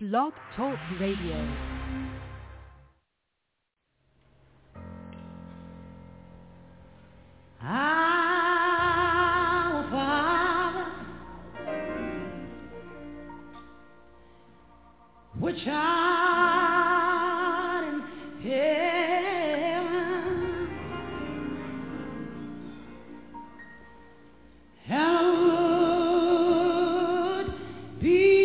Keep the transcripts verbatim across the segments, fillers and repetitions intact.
Blog Talk Radio. Our Father, which art in heaven, hallowed be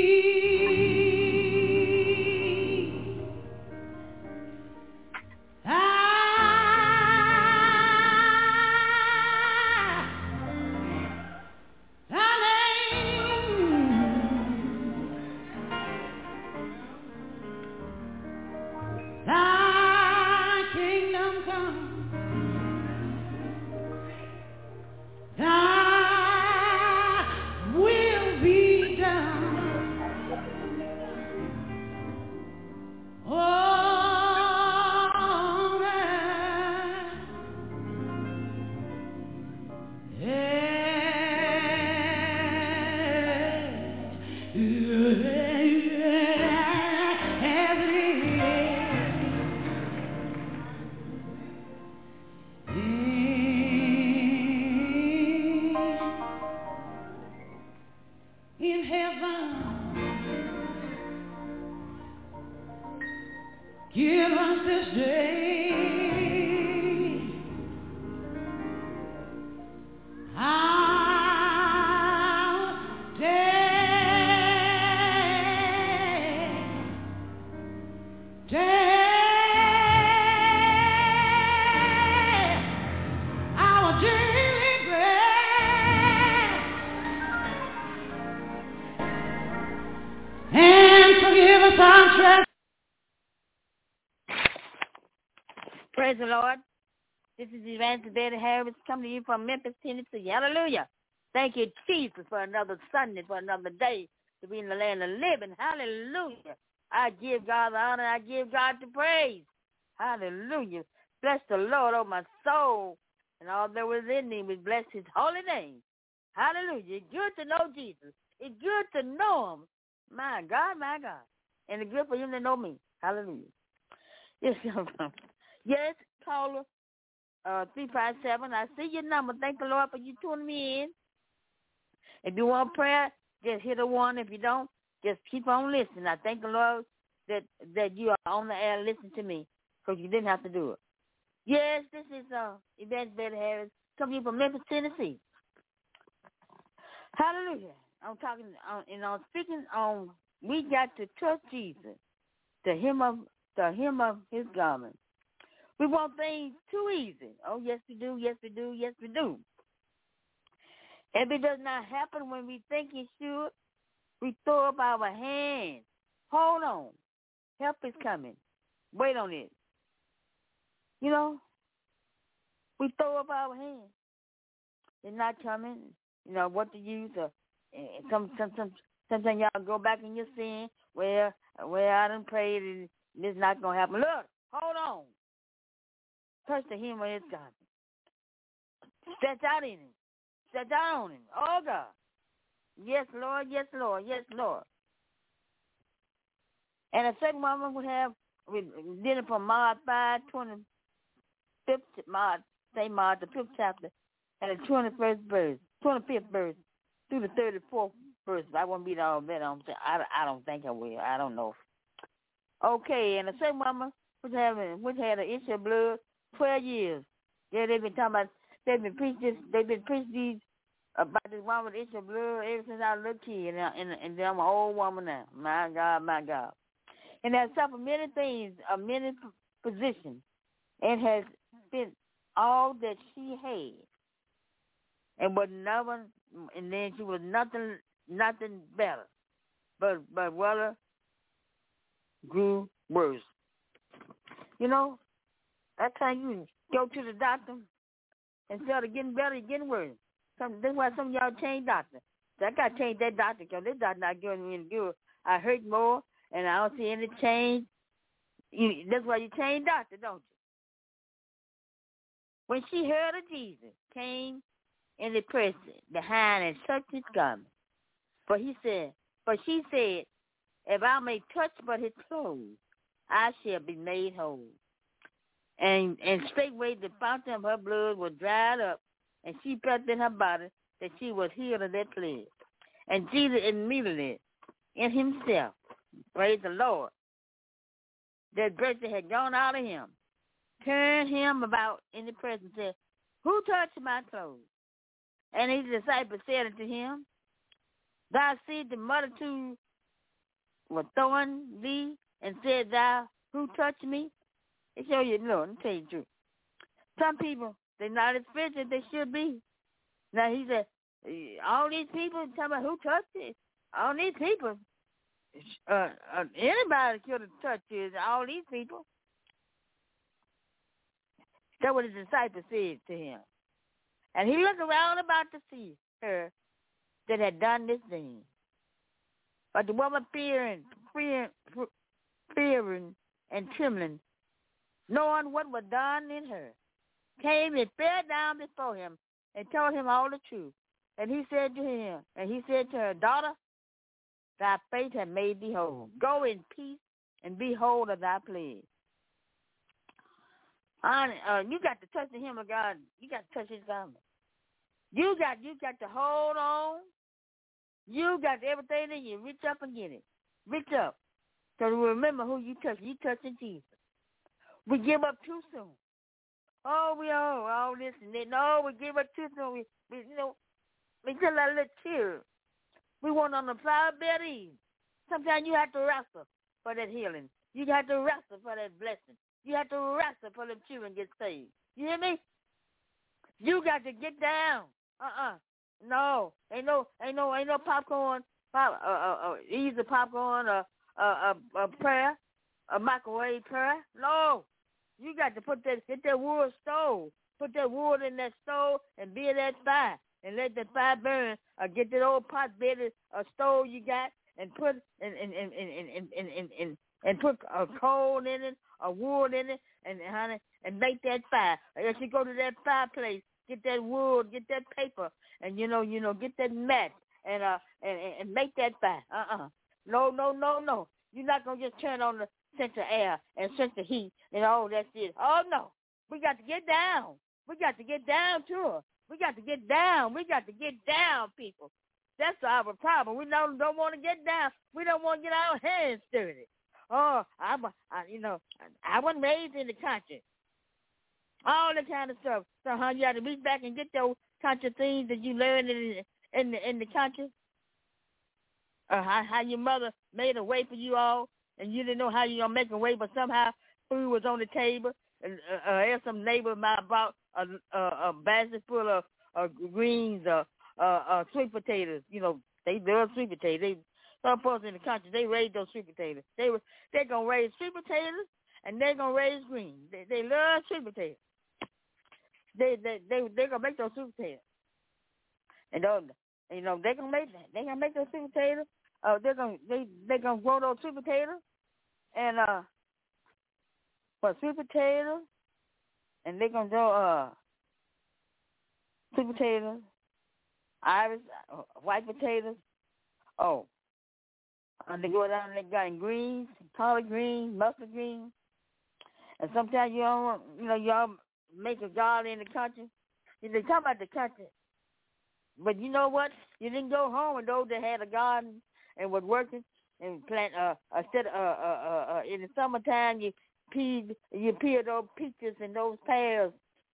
Praise the Lord. This is Evangelist Betty Harris coming to you from Memphis, Tennessee. Hallelujah. Thank you, Jesus, for another Sunday, for another day to be in the land of living. Hallelujah. I give God the honor. I give God the praise. Hallelujah. Bless the Lord, oh my soul, and all that was in me. We bless his holy name. Hallelujah. It's good to know Jesus. It's good to know him. My God, my God. And it's good for him to know me. Hallelujah. Yes, yes, caller, uh, three five seven. I see your number. Thank the Lord for you tuning me in. If you want prayer, just hit a one. If you don't, just keep on listening. I thank the Lord that, that you are on the air listening to me because you didn't have to do it. Yes, this is uh, Evangelist Betty Harris coming from Memphis, Tennessee. Hallelujah. I'm talking on, and I'm speaking on, we got to trust Jesus, the hem of, the hem of his garment. We want things too easy. Oh, yes, we do. Yes, we do. Yes, we do. If it does not happen when we think it should, we throw up our hands. Hold on. Help is coming. Wait on it. You know, we throw up our hands. It's not coming. You know, what to use. Or, some, some, some, sometimes y'all go back in your sin. Well, well, I done prayed and it's not going to happen. Look, hold on. Touch the hem of his garment. Stretch out in him. Stretch out on him. Oh, God. Yes, Lord. Yes, Lord. Yes, Lord. And a second woman would have, we did it from Mark five, twenty-fifth, Mark, say Mark, the fifth chapter, and the twenty-first verse, twenty-fifth verse, through the thirty-fourth verse. I won't beat all that. I don't, I, I don't think I will. I don't know. Okay, and a second woman was having, which had an issue of blood, twelve years. Yeah, they've been talking about, they've been preaching this, they've been preaching these, about this woman with issue of blood ever since I was a little kid, and, and, and I'm an old woman now. My God, my God. And has suffered many things, uh, many positions, and has spent all that she had, and was never, and then she was nothing, nothing better, but but rather grew worse. You know, that's how you go to the doctor instead of getting better, you're getting worse. Some, that's why some of y'all change doctor. I got to change that doctor because this doctor not giving me any good. I hurt more, and I don't see any change. You, that's why you change doctor, don't you? When she heard of Jesus, came and they pressed it behind and touched his garment. For he said, for she said, if I may touch but his clothes, I shall be made whole. And and straightway the fountain of her blood was dried up, and she felt in her body that she was healed of that plague. And Jesus immediately, in himself, praise the Lord, that virtue had gone out of him, turned him about in the presence, and said, who touched my clothes? And his disciples said unto him, thou seest the multitude were throwing thee, and said thou, who touched me? It show you, no, let me tell you the truth. Some people, they're not as fit as they should be. Now, he said, all these people, talking about who touched it? All these people, uh, uh, anybody could have touched it, all these people. That's what his disciples said to him. And he looked around about to see her that had done this thing. But the woman fearing, fearing, fearing and trembling, knowing what was done in her, came and fell down before him and told him all the truth. And he said to him, and he said to her, daughter, thy faith hath made thee whole. Go in peace and be whole of thy plague. Honey, uh, you got to touch the hem of God. You got to touch his garment. You got, you got to hold on. You got everything in you. Reach up and get it. Reach up. So remember who you touch. You touching Jesus. We give up too soon. Oh, we all all this and that. No, we give up too soon. We, we you know, we just like a little tear. We want on the flower bed ease. Sometimes you have to wrestle for that healing. You have to wrestle for that blessing. You have to wrestle for them children get saved. You hear me? You got to get down. Uh-uh. No, ain't no, ain't no, ain't no popcorn, pop, uh, uh, uh, easy popcorn, or uh, uh, uh, a prayer, a microwave prayer. No, you got to put that, get that wood stove, put that wood in that stove and build that fire, and let that fire burn. Or get that old pot belly uh, stove you got and put and and and and and and, and, and, and put a coal in it, a wood in it, and honey, and make that fire. Or if you go to that fireplace, get that wood, get that paper, and you know, you know, get that mat, and uh, and, and make that fire. Uh-uh. No, no, no, no. You're not gonna just turn on the central air and central heat and all that shit. Oh no, we got to get down. We got to get down to her. We got to get down. We got to get down, people. That's our problem. We don't don't want to get down. We don't want to get our hands dirty. Oh, I'm, a, I, you know, I wasn't raised in the country. All the kind of stuff. So, huh, you got to reach back and get those country things that you learned in, in the in the country. Uh, how, how your mother made a way for you all, and you didn't know how you gonna make a way, but somehow food was on the table. And uh, uh, some neighbor of mine brought a, a, a basket full of uh, greens, or uh, uh, uh, sweet potatoes. You know, they love sweet potatoes. They, some folks in the country, they raise those sweet potatoes. They were, they're gonna raise sweet potatoes, and they're gonna raise greens. They, they love sweet potatoes. They, they, they, they're gonna make those sweet potatoes, and those, you know, they're gonna make that. They're gonna make those sweet potatoes. Uh, they're gonna, they, they're gonna grow those sweet potatoes, and uh. For sweet potatoes, and they're going to grow uh, sweet potatoes, Irish, uh, white potatoes. Oh, and they go down and they got greens, collard greens, mustard greens. And sometimes you don't, you know, y'all make a garden in the country. You know, they talk about the country. But you know what? You didn't go home with those that had a garden and was working and plant, uh, instead of, uh, uh, uh, uh, in the summertime, you Peel, you peel those peaches and those pears,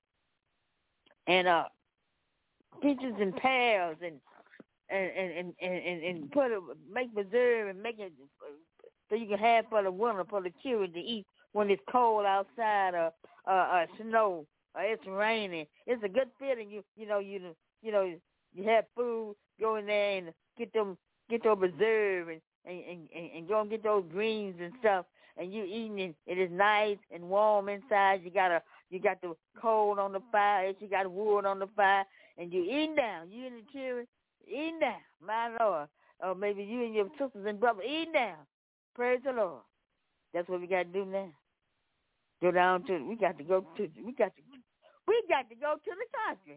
and uh, peaches and pears, and and and and, and, and put it, make preserve and make it so you can have for the winter for the children to eat when it's cold outside, or uh, uh, snow, or it's raining. It's a good feeling. You you know you you know you have food, go in there and get them get those preserve and and, and and go and get those greens and stuff. And you eating it, it is nice and warm inside. You got a, you got the coal on the fire. You got wood on the fire, and you eating down. You and the children eating down. My Lord, or maybe you and your sisters and brothers eating down. Praise the Lord. That's what we got to do now. Go down to. We got to go to. We got to. We got to go to the country.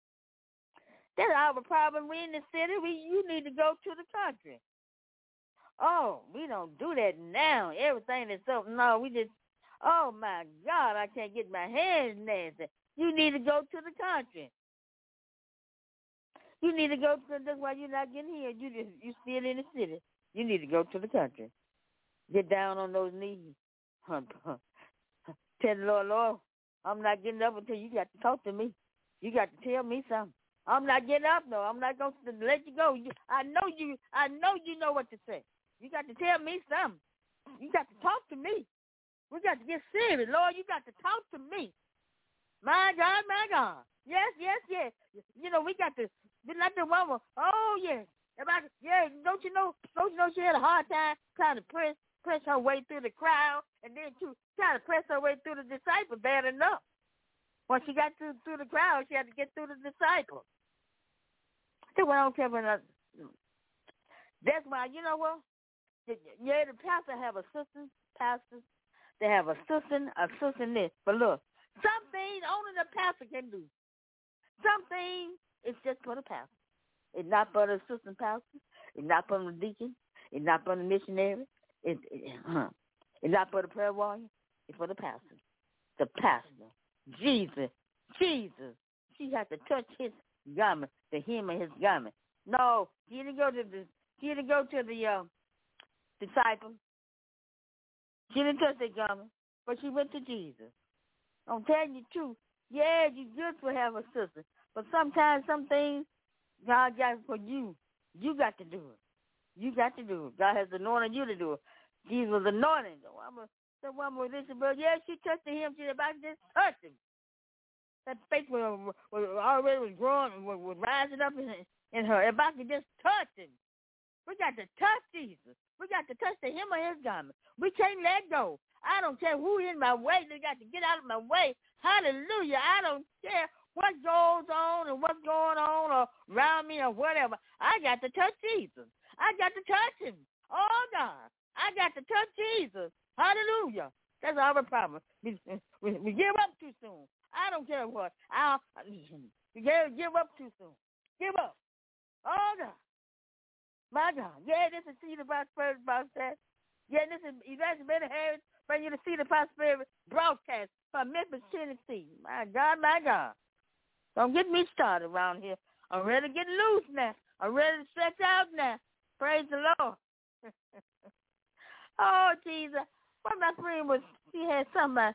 That's our problem. We in the city. We you need to go to the country. Oh, we don't do that now. Everything is so, no, we just, oh, my God, I can't get my hands nasty. You need to go to the country. You need to go to, that's why you're not getting here. You just, you still in the city. You need to go to the country. Get down on those knees. Tell the Lord, Lord, I'm not getting up until you got to talk to me. You got to tell me something. I'm not getting up, no. I'm not going to let you go. You, I know you, I know you know what to say. You got to tell me something. You got to talk to me. We got to get serious. Lord, you got to talk to me. My God, my God. Yes, yes, yes. You know, we got to be like the woman. Oh, yes. About, yeah, don't you know, don't you know she had a hard time trying to press, press her way through the crowd and then to try to press her way through the disciples bad enough. Once she got through, through the crowd, she had to get through the disciples. So I don't care about that's why, you know what? Yeah, the pastor have assistants, pastors. They have assistant, assistant this. But look, some things only the pastor can do. Some things it's just for the pastor. It's not for the assistant pastor. It's not for the deacon. It's not for the missionary. It, it, huh. It's not for the prayer warrior. It's for the pastor. The pastor. Jesus. Jesus. She had to touch his garment, the hem of his garment. No, she didn't go to the. She didn't go to the uh, disciples. She didn't touch their garment, but she went to Jesus. I'm telling you the truth. Yeah, you good to have a sister, but sometimes some things God got for you. You got to do it. You got to do it. God has anointed you to do it. Jesus was anointed. The woman, the woman with this, but yeah, she touched him. She about to just touch him. That faith was, was already was growing, was, was rising up in, in her. If I could just touch him. We got to touch Jesus. We got to touch the hem of his garment. We can't let go. I don't care who's in my way. They got to get out of my way. Hallelujah. I don't care what goes on and what's going on or around me or whatever. I got to touch Jesus. I got to touch him. Oh, God. I got to touch Jesus. Hallelujah. That's our problem. We, we, we give up too soon. I don't care what. I'll, we give up too soon. Give up. Oh, God. My God. Yeah, this is See the Prosperity Broadcast. Yeah, this is Evangelist Benny Harris bringing you to See the Prosperity Broadcast from Memphis, Tennessee. My God, my God. Don't get me started around here. I'm ready to get loose now. I'm ready to stretch out now. Praise the Lord. Oh, Jesus. What my friend was, she had something,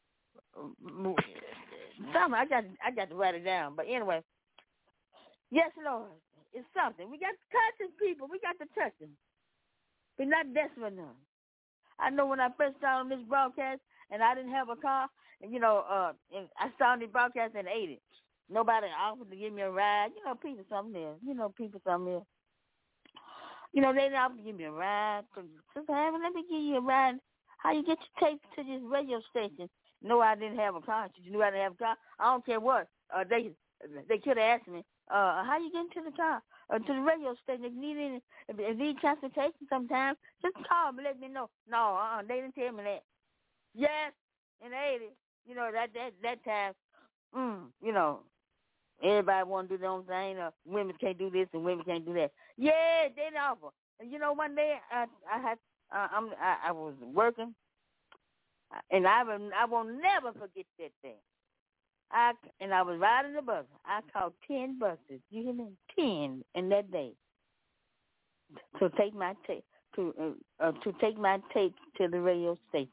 something, I got, I got to write it down. But anyway, yes, Lord. It's something. We got to touch his people. We got to touch them. We're not desperate enough. I know when I first started on this broadcast and I didn't have a car, and, you know, uh, and I started the broadcast in eighty. Nobody offered to give me a ride. You know, people something there. You know, people something there. You know, they didn't offer to give me a ride. Sister Hammond, let me give you a ride. How you get your tape to this radio station? No, I didn't have a car. You knew I didn't have a car. I don't care what. Uh, they they could have asked me, uh, how you get to the car, uh, to the radio station? If you need any, if you need transportation sometime, just call me, let me know. No, uh-uh, they didn't tell me that. Yes, in eighty, you know, that that that time, mm, you know, everybody want to do their own thing. Uh, women can't do this and women can't do that. Yeah, they didn't offer. And you know, one day I I had uh, I'm I, I was working, and I will I will never forget that day. I and I was riding the bus. I caught ten buses. You hear me? Ten in that day to take my tape to uh, uh, to take my tape to the radio station.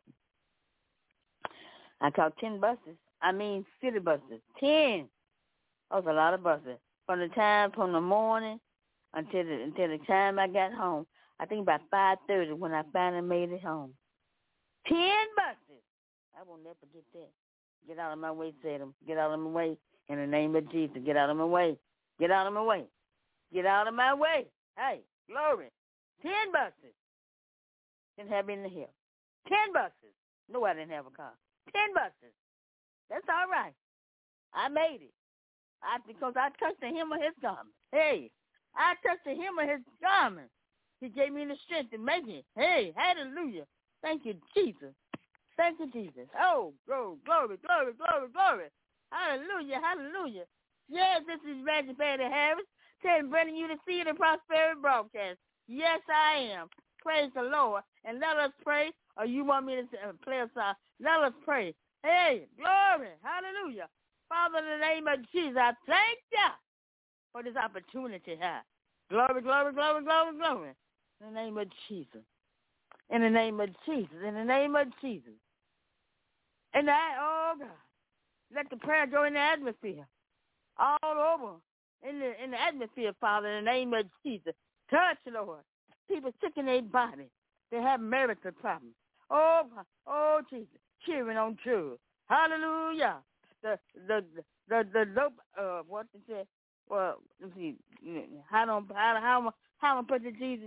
I caught ten buses. I mean, city buses. Ten. That was a lot of buses. From the time from the morning until the, until the time I got home. I think about five thirty when I finally made it home. Ten buses. I will never forget that. Get out of my way, Satan. Get out of my way. In the name of Jesus, get out of my way. Get out of my way. Get out of my way. Hey, glory. Ten buses. Didn't have any here. Ten buses. No, I didn't have a car. Ten buses. That's all right. I made it. I because I touched the hem of his garment. Hey, I touched the hem of his garment. He gave me the strength to make it. Hey, hallelujah. Thank you, Jesus. Thank you, Jesus. Oh, glory, glory, glory, glory, glory. Hallelujah, hallelujah. Yes, this is Evangelist Benny Harris, telling bringing you to See the Prosperity Broadcast. Yes, I am. Praise the Lord. And let us pray, or you want me to play a song? Let us pray. Hey, glory. Hallelujah. Father, in the name of Jesus, I thank you for this opportunity here. Glory, glory, glory, glory, glory. In the name of Jesus. In the name of Jesus. In the name of Jesus. And that, oh God, let the prayer go in the atmosphere. All over in the in the atmosphere, Father, in the name of Jesus. Touch, Lord. People sick in their body. They have marital problems. Oh, oh, Jesus. Cheering on drugs. Hallelujah. The, the, the, the, the, uh, what to say? Well, let's see. How don't, how, how, how am I put it, Jesus?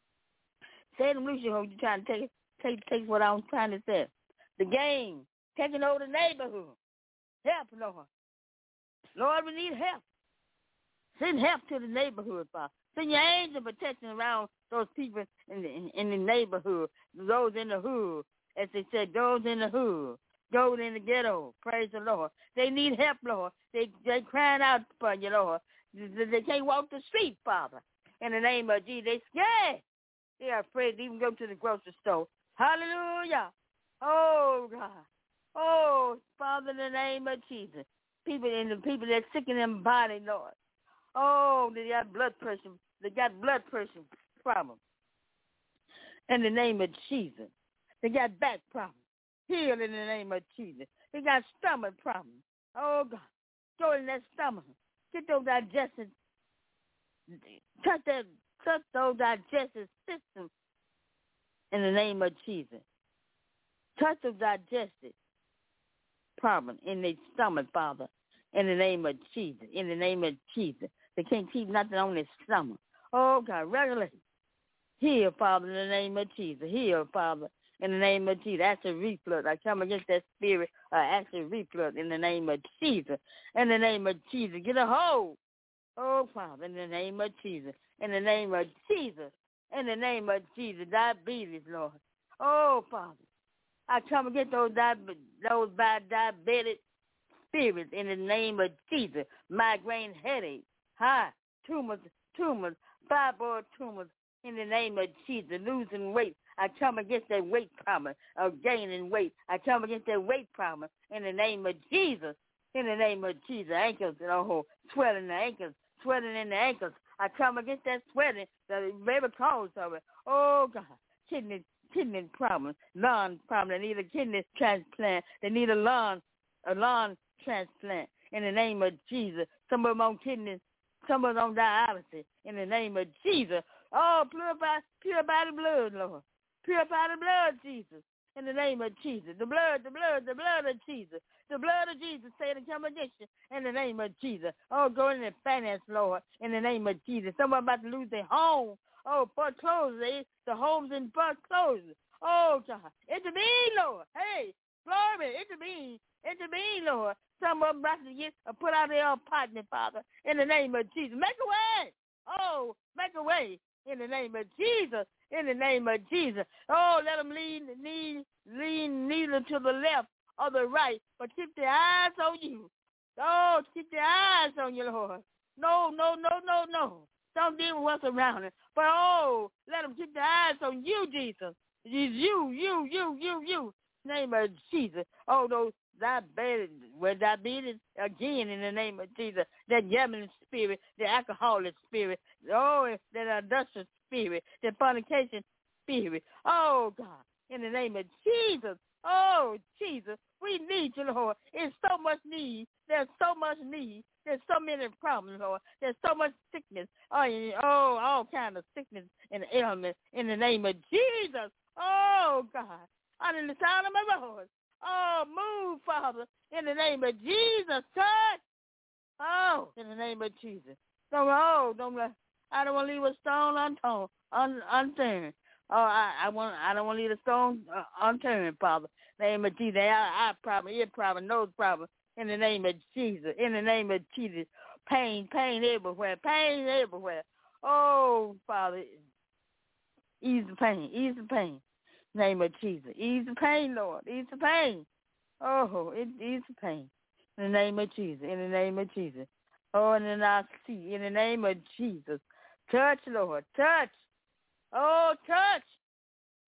Say them loose, you hope you're trying to take, take, take what I'm trying to say. The game. Taking over the neighborhood. Help, Lord. Lord, we need help. Send help to the neighborhood, Father. Send your angel protection around those people in the, in, in the neighborhood, those in the hood, as they said, those in the hood, those in the ghetto. Praise the Lord. They need help, Lord. They they crying out for you, Lord. They, they can't walk the street, Father. In the name of Jesus, they scared. They are afraid to even go to the grocery store. Hallelujah. Oh, God. Oh, Father, in the name of Jesus. People in the people that's sick in their body, Lord. Oh, they got blood pressure. They got blood pressure problems. In the name of Jesus. They got back problems. Heal in the name of Jesus. They got stomach problems. Oh, God. Go in that stomach. Get those digestive. Touch that. Touch those digestive systems. In the name of Jesus. Touch those digestive problem in their stomach, Father, in the name of Jesus, in the name of Jesus. They can't keep nothing on their stomach. Oh, God, regulate. Heal, Father, in the name of Jesus. Heal, Father, in the name of Jesus. Acid reflux. I come against that spirit of acid reflux in the name of Jesus. In the name of Jesus. Get a hold. Oh, Father, in the name of Jesus. In the name of Jesus. In the name of Jesus. Diabetes, Lord. Oh, Father. I come against those, diabetes, those bad diabetic spirits in the name of Jesus. Migraine headache, high tumors, tumors, fibroid tumors in the name of Jesus. Losing weight. I come against that weight problem of gaining weight. I come against that weight problem in the name of Jesus. In the name of Jesus. Ankles, oh, swelling the ankles, swelling in the ankles. I come against that swelling, the very cause of it. Oh, God. Kidney kidney problem, lung problem. They need a kidney transplant. They need a lung, a lung transplant in the name of Jesus. Some of them on kidneys, some of them on dialysis in the name of Jesus. Oh, purify, purify the blood, Lord. Purify the blood, Jesus, in the name of Jesus. The blood, the blood, the blood of Jesus. The blood of Jesus, say the come against you in the name of Jesus. Oh, go in the finance, Lord, in the name of Jesus. Someone about to lose their home. Oh, foreclosure, eh? The homes in foreclosure. Oh, God. Intervene, Lord. Hey, glory, intervene. Intervene, Lord. Some of them about to get uh, put out their apartment, Father, in the name of Jesus. Make a way. Oh, make a way in the name of Jesus. In the name of Jesus. Oh, let them lean, lean, lean neither to the left or the right, but keep their eyes on you. Oh, keep their eyes on you, Lord. No, no, no, no, no. Don't deal with what's around it. But, oh, let them keep their eyes on you, Jesus. You, you, you, you, you. Name of Jesus. Oh, those diabetes, well, diabetes, again, in the name of Jesus. That gambling spirit, the alcoholic spirit. Oh, that adulterous spirit, the fornication spirit. Oh, God, in the name of Jesus. Oh, Jesus, we need you, Lord. It's so much need. There's so much need. There's so many problems, Lord. There's so much sickness. Oh, oh, all kinds of sickness and ailments in the name of Jesus. Oh, God, under the sound of my voice. Oh, move, Father, in the name of Jesus. Touch. Oh, in the name of Jesus. Don't, oh, don't, I don't want to leave a stone unturned, un, unturned. Oh, I, I want. I don't want to leave a stone uh, unturned, Father. In the name of Jesus. Eye problem, ear problem, nose problem. In the name of Jesus. In the name of Jesus. Pain, pain everywhere. Pain everywhere. Oh, Father. Ease the pain. Ease the pain. In the name of Jesus. Ease the pain, Lord. Ease the pain. Oh, it, ease the pain. In the name of Jesus. In the name of Jesus. Oh, and then I see. In the name of Jesus. Touch, Lord. Touch. Oh, touch.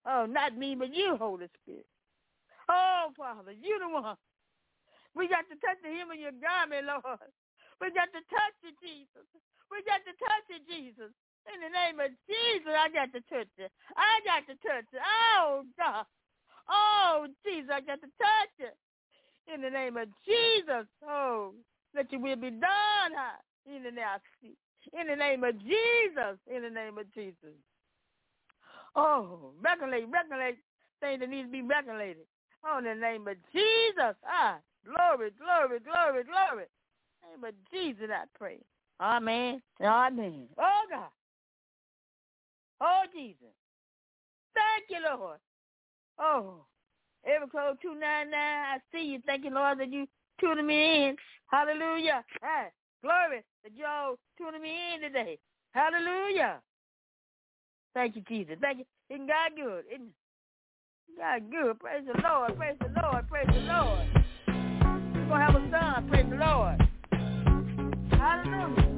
Oh, not me, but you, Holy Spirit. Oh, Father, you the one. We got to touch the hem of your garment, Lord. We got to touch it, Jesus. We got to touch it, Jesus. In the name of Jesus, I got to touch it. I got to touch it. Oh, God. Oh, Jesus, I got to touch it. In the name of Jesus. Oh, let your will be done. In the name of Jesus. In the name of Jesus. In the name of Jesus. Oh, regulate, regulate things that need to be regulated. Oh, in the name of Jesus. Ah, glory, glory, glory, glory. In the name of Jesus, I pray. Amen. Amen. Oh, God. Oh, Jesus. Thank you, Lord. Oh, every code two ninety-nine, I see you. Thank you, Lord, that you tuning me in. Hallelujah. Ah, glory that you all tuning me in today. Hallelujah. Thank you, Jesus. Thank you. Isn't God good? Isn't God good? Praise the Lord. Praise the Lord. Praise the Lord. We're going to have a song. Praise the Lord. Hallelujah.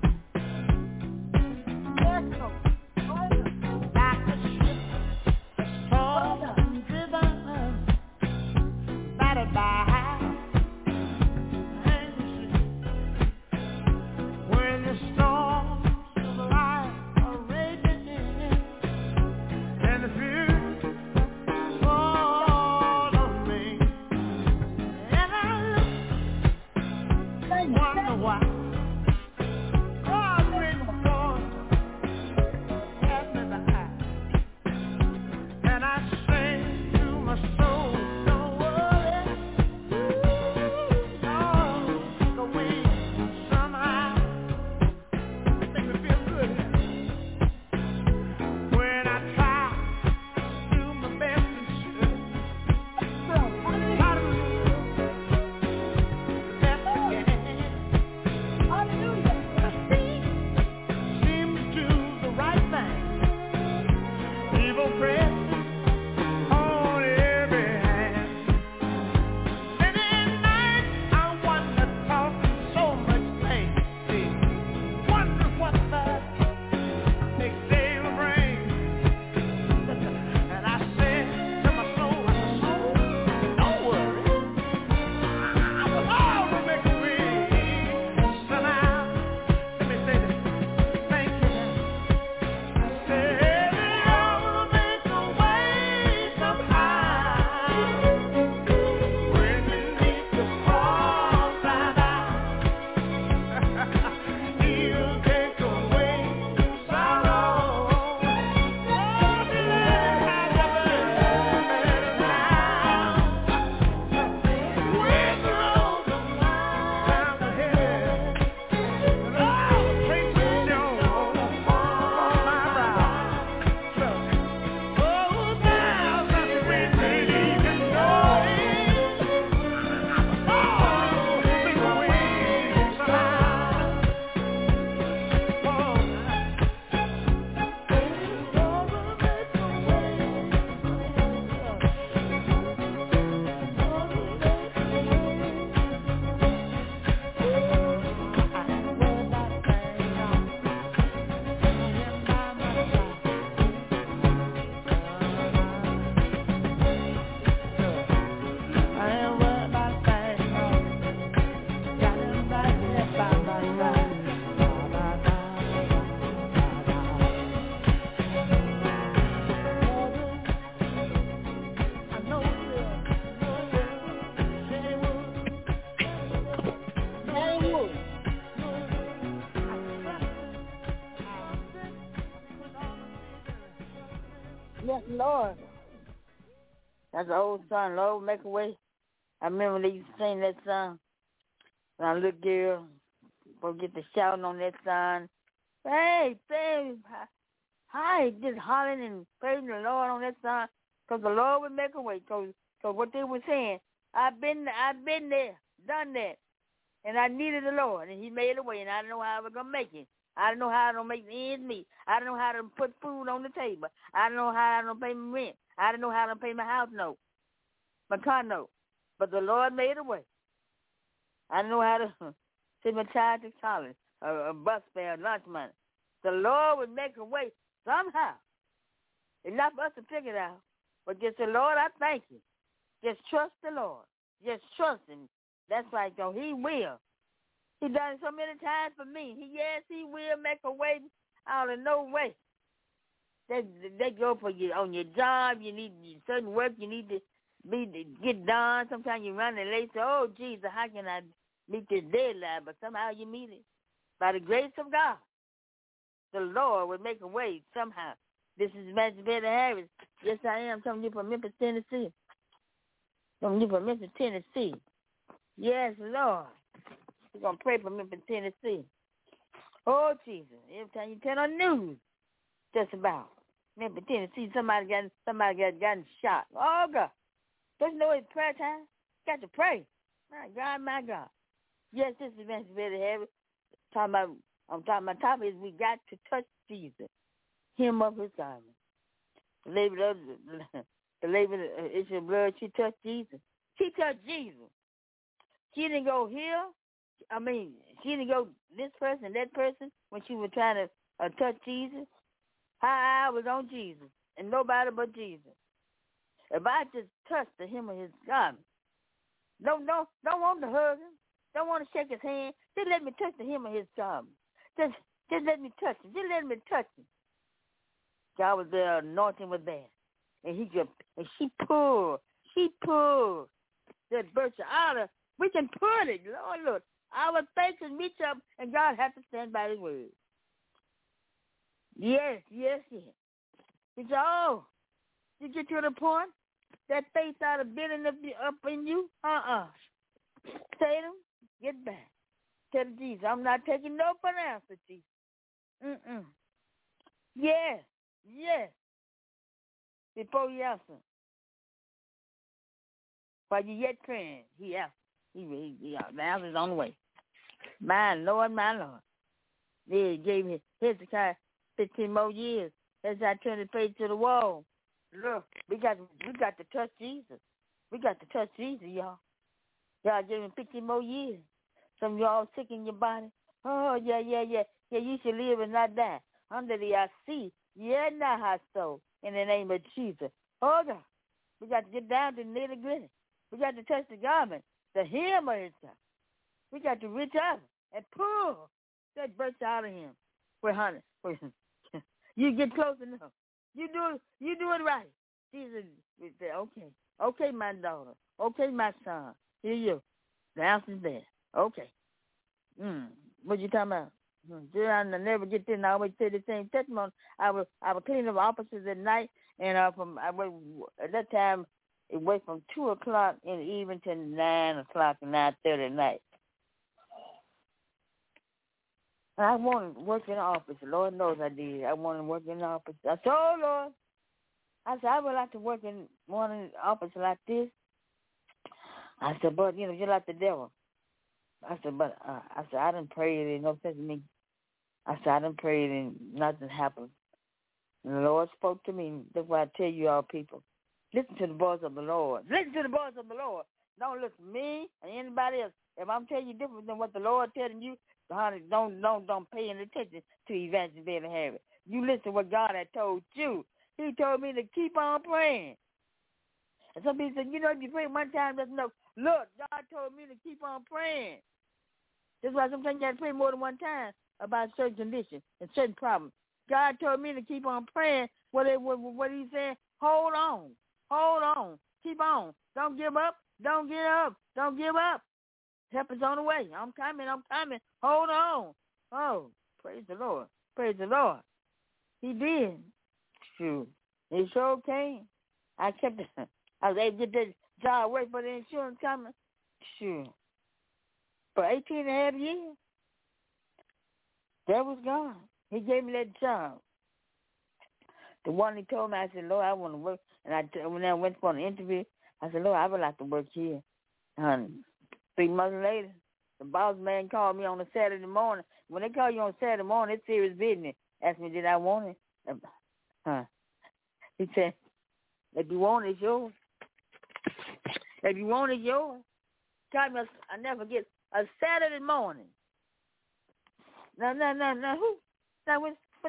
Yes, Lord. Like a ship, a storm driven, battered by high winds. When the storms of life are raging and the fear falls on me, and I look, wonder why. Yes, Lord. That's an old song, Lord, make a way. I remember they used to sing that song. When I little girl, go get the shouting on that song. Hey, babe, hi, just hollering and praising the Lord on that song, because the Lord would make a way. Because what they were saying, I've been, I've been there, done that, and I needed the Lord, and He made a way, and I don't know how I was gonna make it. I don't know how to make the ends meet. I don't know how to put food on the table. I don't know how to pay my rent. I don't know how to pay my house note, my car note. But the Lord made a way. I don't know how to send my child to college, a, a bus fare, lunch money. The Lord would make a way somehow. It's not for us to figure it out. But just say, Lord, I thank you. Just trust the Lord. Just trust him. That's right, though. He will. He done it so many times for me. He, yes, he will make a way out of no way. They, they go for you on your job. You need certain work. You need to be to get done. Sometimes you run late. Say, oh, Jesus, how can I meet this deadline? But somehow you meet it. By the grace of God, the Lord will make a way somehow. This is Master Betty Harris. Yes, I am. Coming you from Memphis, Tennessee. Coming you from Memphis, Tennessee. Yes, Lord. We're going to pray for Memphis, Tennessee. Oh, Jesus. Every time you turn on the news, just about. Memphis, Tennessee, somebody got somebody got gotten shot. Oh, God. Don't you know it's prayer time? Got to pray. My God, my God. Yes, this is Master Betty Harris. Talking about, I'm talking about topic is we got to touch Jesus. Hem of his garment. The lady, the lady, it's your blood, she touched Jesus. She touched Jesus. She didn't go here. I mean, she didn't go this person, that person, when she was trying to uh, touch Jesus. Her eye was on Jesus, and nobody but Jesus. If I just touch the hem of his garment, don't, don't, don't want to hug him, don't want to shake his hand, just let me touch the hem of his garment. Just, just let me touch him. Just let me touch him. God was there, anointing was there. And he could, and she pulled, she pulled that birch out of, we can pull it, Lord, look. Our faith can reach up, and God has to stand by his word. Yes, yes, yes. He said, oh, you get to the point, that faith out of building up, up in you, uh-uh. Satan, get back. Tell Jesus, I'm not taking no for an answer, Jesus. Mm-mm. Yes, yes. Before you answer. While you yet praying, he answered. He, he, he, the answer's on the way. My Lord, my Lord. Yeah, he gave me Hezekiah fifteen more years. As I turned the page to the wall. Look, we got we got to touch Jesus. We got to touch Jesus, y'all. Y'all gave him fifteen more years. Some of y'all sick in your body. Oh, yeah, yeah, yeah. Yeah, you should live and not die. Under the I see. Yeah, not how so. In the name of Jesus. Oh, God. We got to get down to the nitty gritty. We got to touch the garment. The hem of his garment. We got to reach out and pull that birch out of him. Well, honey, you get close enough. You do, you do it right. Jesus would say, okay, okay, my daughter. Okay, my son. Here you. The answer's there. Okay. Mm. What you talking about? Mm. I never get there, and I always say the same testimony. I was, I was cleaning up offices at night, and uh, from I was, at that time, it went from two o'clock in the evening to nine o'clock and nine thirty at night. And I wanted to work in the office. Lord knows I did. I wanted to work in the office. I said, oh, Lord. I said, I would like to work in one office like this. I said, but, you know, you're like the devil. I said, but, uh, I said, I didn't pray it. Ain't no sense in me. I said, I didn't pray it and nothing happened. And the Lord spoke to me. That's why I tell you all people, listen to the voice of the Lord. Listen to the voice of the Lord. Don't listen to me and anybody else. If I'm telling you different than what the Lord telling you, honey, don't don't don't pay any attention to Evangelist Betty Harris. You listen to what God had told you. He told me to keep on praying. And some people said, you know, if you pray one time, that's enough. Look, God told me to keep on praying. That's why sometimes you have to pray more than one time about certain conditions and certain problems. God told me to keep on praying. What, it, what, what he said, hold on. Hold on. Keep on. Don't give up. Don't give up. Don't give up. Help is on the way. I'm coming. I'm coming. Hold on. Oh, praise the Lord. Praise the Lord. He did. True. It sure came. I kept it. I was able to get that job, wait for the insurance coming. Sure. For eighteen and a half years. That was gone. He gave me that job. The one he told me, I said, Lord, I want to work. And I, when I went for an interview, I said, Lord, I would like to work here. And three months later, the boss man called me on a Saturday morning. When they call you on Saturday morning, it's serious business. Asked me, did I want it? Huh. He said, if you want it, it's yours. If you want it, it's yours. Called me, I never forget, a Saturday morning. Now, now, now, now, who? Now, when, when the,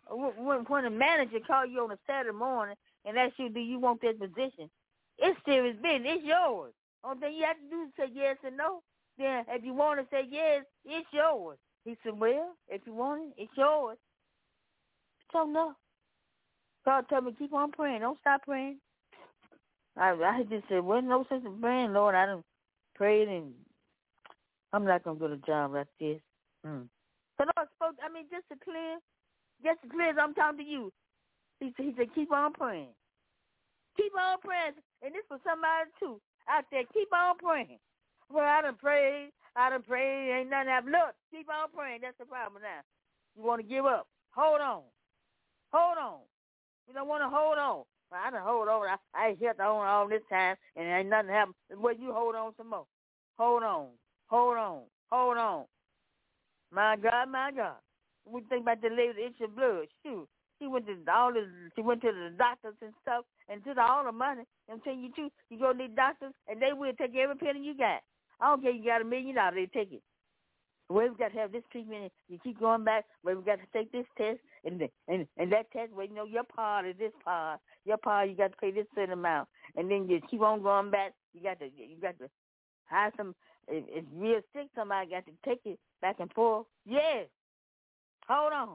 when, when the manager call you on a Saturday morning and ask you, do you want that position? It's serious business. It's yours. Only thing you have to do is say yes and no. Then if you want to say yes, it's yours. He said, well, if you want it, it's yours. So no. God told me, keep on praying. Don't stop praying. I, I just said, well, no sense in praying, Lord. I done prayed, and I'm not going to get a job like this. Mm. So Lord spoke, I mean, just to clear, just as clear as I'm talking to you. He said, he said, keep on praying. Keep on praying. And this for somebody, too, out there. Keep on praying. Well, I done prayed. I done prayed. Ain't nothing happened. Look, keep on praying. That's the problem now. You want to give up. Hold on. Hold on. You don't want to hold on. Well, I done hold on. I, I ain't held on all this time, and ain't nothing happened. Well, you hold on some more. Hold on. Hold on. Hold on. My God, my God. We think about the lady that itch your blood. Shoot. She went to all the, she went to the doctors and stuff and took all the money. I'm telling you too, you go to these doctors and they will take every penny you got. I don't care if you got a million dollars, they take it. Well, we got to have this treatment. You keep going back. Well, we got to take this test and the, and and that test. Well, you know your part is this part. Your part, you got to pay this certain amount, and then you keep on going back. You got to you got to hire some. If it's real sick, somebody got to take it back and forth. Yes. Hold on.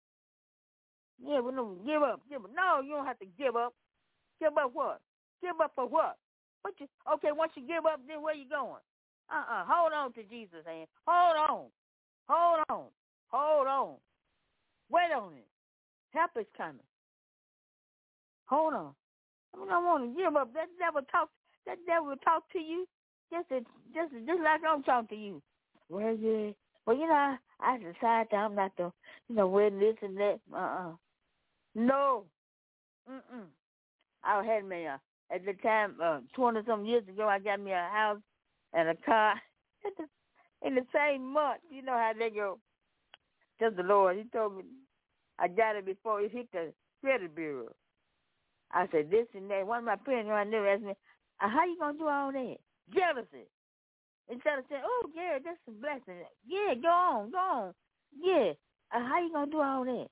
Yeah, we don't give up. Give up. No, you don't have to give up. Give up what? Give up for what? What you? Okay, once you give up, then where you going? Uh-uh. Hold on to Jesus' hand. Hold on. Hold on. Hold on. Wait on it. Help is coming. Hold on. I don't want to give up. That devil talk. That devil will talk to you just as, just just like I'm talking to you. Well, yeah. Well, you know, I, I decided that I'm not the, you know, wear this and that. Uh-uh. No. Mm-mm. I had me, uh, at the time, uh, twenty-some years ago, I got me a house and a car in the same month. You know how they go. Just the Lord. He told me I got it before it hit the credit bureau. I said this and that. One of my friends right there asked me, uh, how you going to do all that? Jealousy. Instead of saying, oh, yeah, that's a blessing. Yeah, go on, go on. Yeah. Uh, how you going to do all that?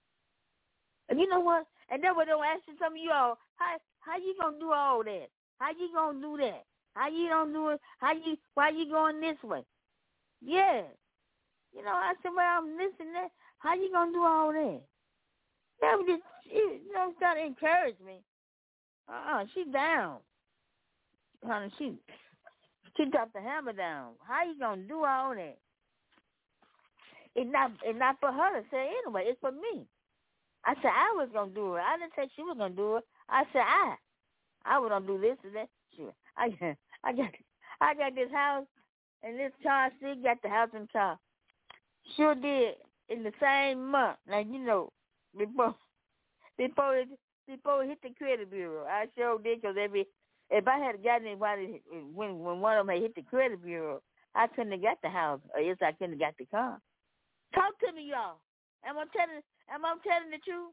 And you know what? And then when they'll ask you, some of you all, how, how you going to do all that? How you going to do that? How you don't do it? How you, why you going this way? Yeah. You know, I said, well, I'm this and that. How you going to do all that? That was just, you know, trying to encourage me. Uh-uh, she down. Honey, she, she dropped the hammer down. How you going to do all that? It's not, it's not for her to say anyway. It's for me. I said I was going to do it. I didn't say she was going to do it. I said I. I was going to do this and that. Sure. I, I, got, I got this house and this car. She got the house and car. Sure did in the same month. Now, you know, before before it, before it hit the credit bureau, I sure did, because every, if I had gotten it when, when one of them had hit the credit bureau, I couldn't have got the house, or else I couldn't have got the car. Talk to me, y'all. Am I telling, am I telling the truth?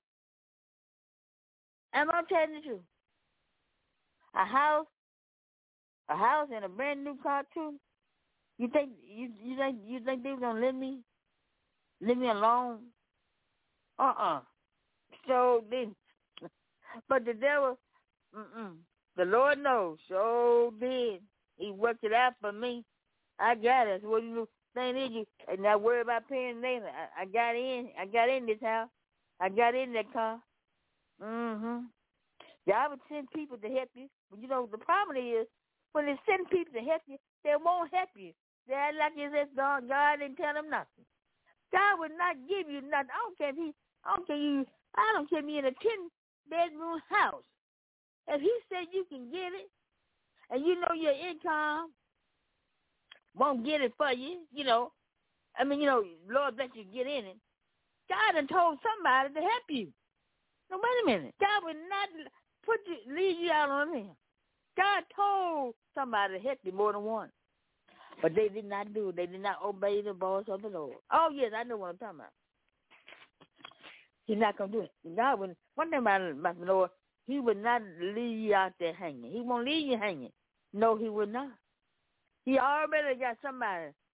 Am I telling the truth? A house, a house and a brand new car too. You think you you think you think they were gonna let me leave me alone? Uh-uh. So then, but the devil, mm-mm. The Lord knows. So did. He worked it out for me. I got it. What you thing is, you and not worry about paying later. I, I got in. I got in this house. I got in that car. Mm-hmm. God would send people to help you. But you know, the problem is, when they send people to help you, they won't help you. They act like it's just God. God didn't tell them nothing. God would not give you nothing. I don't care if he, I don't care you, I don't care if you're in a ten-bedroom house. If he said you can get it, and you know your income won't get it for you, you know, I mean, you know, Lord let you get in it. God done told somebody to help you. Now, wait a minute. God would not put you, leave you out on him. God told somebody to help you more than one. But they did not do it. They did not obey the voice of the Lord. Oh, yes, I know what I'm talking about. He's not going to do it. God would, one thing about, about the Lord, he would not leave you out there hanging. He won't leave you hanging. No, he would not. He already got somebody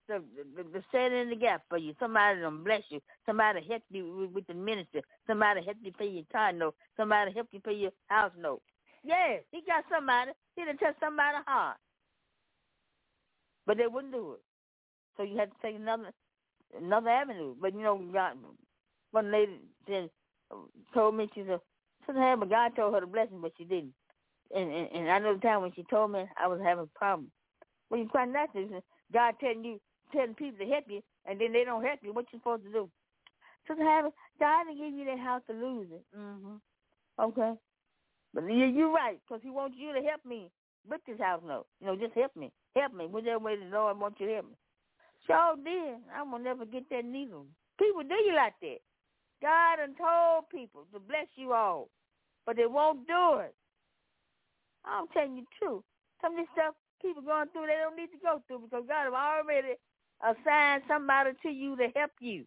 to, to, to stand in the gap for you. Somebody to bless you. Somebody to help you with, with the ministry. Somebody to help you pay your car note. Somebody to help you pay your house note. Yes, he got somebody. He done touched somebody's heart. But they wouldn't do it. So you had to take another another avenue. But, you know, God, one lady said, told me, she said, Sister Hannah, God told her to bless me, but she didn't. And, and and I know the time when she told me, I was having problems. Well, you find that God telling you, telling people to help you, and then they don't help you. What you supposed to do? Sister Hannah, God didn't give you that house to lose it. Mm-hmm. Okay. But you're right, because he wants you to help me with this house note. You know, just help me. Help me. Whichever way the Lord wants you to help me. Sure did. I'm going to never get that neither. People do you like that. God done told people to bless you all, but they won't do it. I'm telling you the truth. Some of this stuff people going through, they don't need to go through because God has already assigned somebody to you to help you.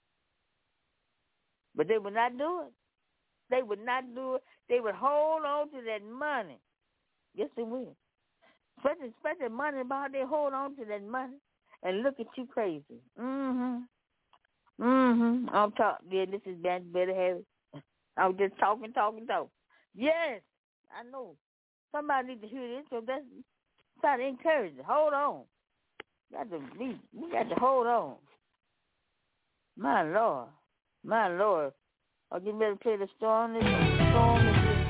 But they would not do it. They would not do it. They would hold on to that money. Yes, they will. Especially, especially money about they hold on to that money and look at you crazy. Mm-hmm. Mm-hmm. I'm talking. Yeah, this is bad, better have it. I was just talking, talking, talking. Yes, I know. Somebody needs to hear this, so that's try to encourage it. Hold on. Got to be, we got to hold on. My Lord. My Lord. I'll get ready to play the storm. This storm is this.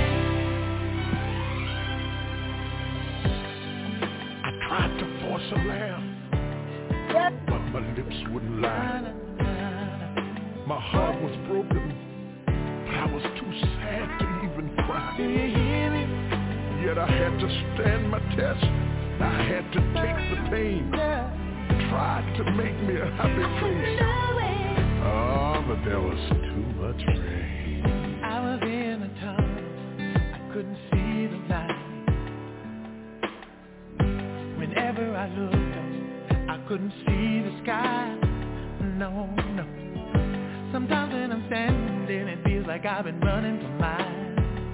I tried to force a laugh, Yep. but my lips wouldn't lie. My heart was broken, but I was too sad to even cry. Do you hear me? Yet I had to stand my test. I had to take the pain. Tried to make me a happy face. Oh, but there was too much rain. I was in a tunnel. I couldn't see the light. Whenever I looked up, I couldn't see the sky. No, no. Sometimes when I'm standing, it feels like I've been running for miles.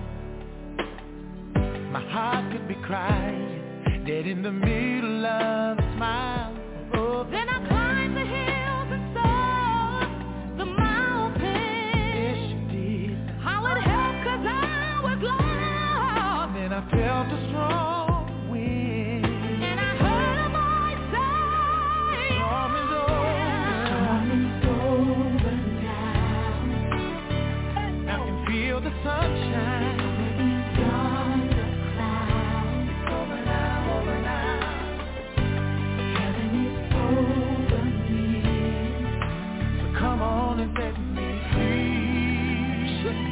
My heart could be crying, dead in the middle of a smile. Oh. Then I climbed the hills and saw the mountains. Yes, you did. Hollered help 'cause I was lost. Then I felt a strong wind, and I heard a voice say, storm is over. Storm is over now. I can feel the sunshine. Come on and set me free, set me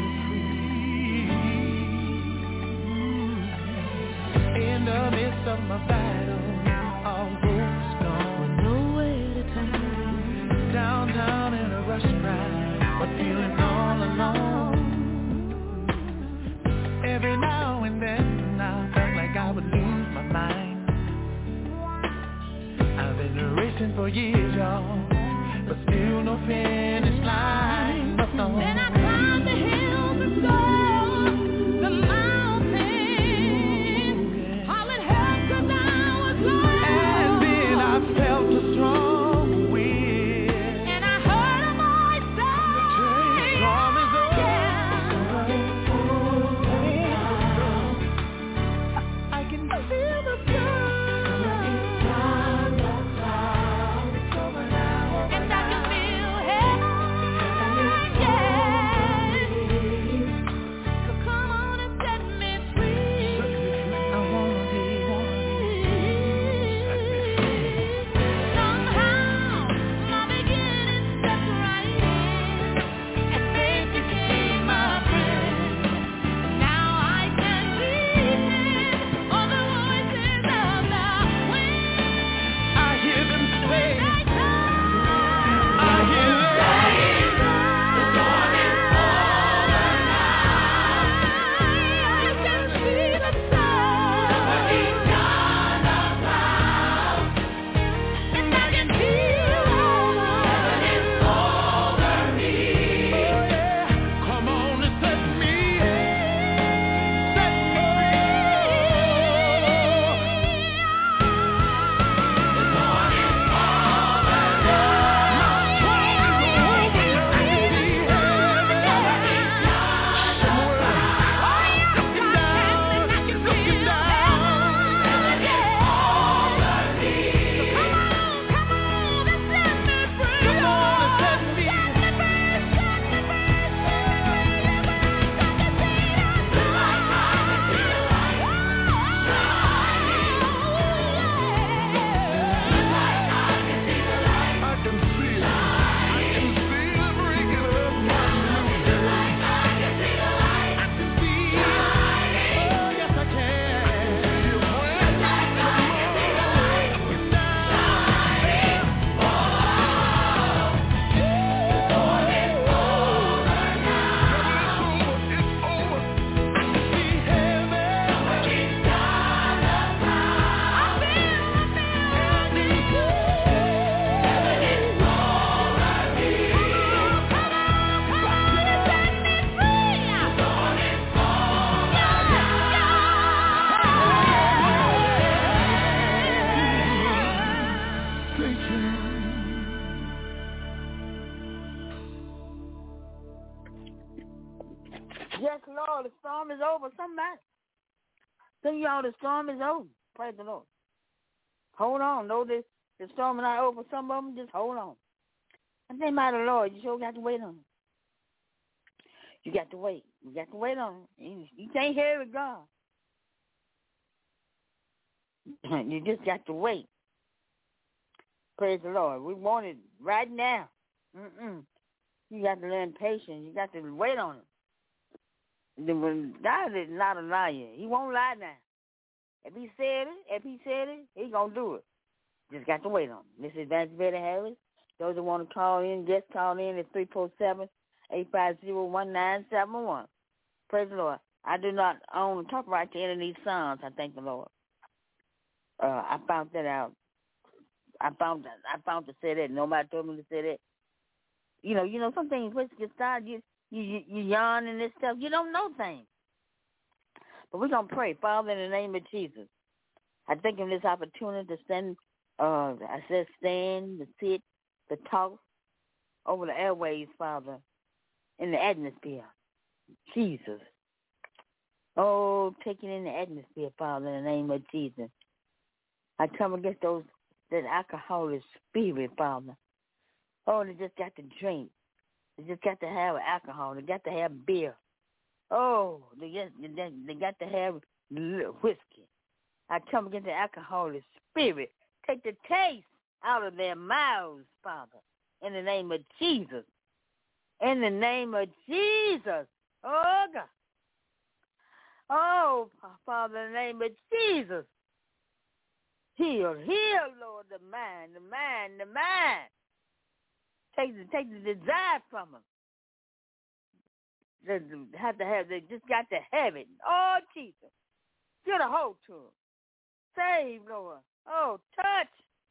free. In the midst of my battle, all hope's gone, nowhere to turn. Downtown in a rush crowd, but feeling all alone. Every now and then I felt like I would lose my mind. I've been racing for years, y'all, but still no finish line. But the then I climbed the hills and saw the mountains. Hollered help 'cause I was lost. And then I felt a strong wind, and I heard a voice say, the storm is over. I can feel the sun. the storm is over. Somebody. Some of y'all, the storm is over. Praise the Lord. Hold on. Know this. The storm is not over. Some of them, just hold on. I think by the Lord, you sure got to wait on it. You got to wait. You got to wait on it. You, you can't hear with God. You just got to wait. Praise the Lord. We want it right now. Mm-mm. You got to learn patience. You got to wait on it. God is not a liar. He won't lie now. If he said it, if he said it, he going to do it. Just got to wait on it. This is Vance Betty Harris. Those that want to call in, just call in at three four seven, eight five zero, one nine seven one. Praise the Lord. I do not own a copyright to any of these songs, I thank the Lord. Uh, I found that out. I found that. I found to say that. Nobody told me to say that. You know, you know, some things once you get started, you, you, you, you yawn and this stuff. You don't know things. But we're going to pray. Father, in the name of Jesus, I thank you for this opportunity to stand, uh, I said stand, to sit, to talk over the airways, Father, in the atmosphere. Jesus. Oh, take it in the atmosphere, Father, in the name of Jesus. I come against those, that alcoholic spirit, Father. Oh, they just got to drink. They just got to have alcohol. They got to have beer. Oh, they got, they, they got to have whiskey. I come against the alcoholic spirit. Take the taste out of their mouths, Father, in the name of Jesus. In the name of Jesus. Oh, God. Oh, Father, in the name of Jesus. Heal, heal, Lord, the mind, the mind, the mind. Take the, take the desire from them. They have to have, they just got to have it. Oh, Jesus. Get a hold to them. Save, Lord. Oh, touch.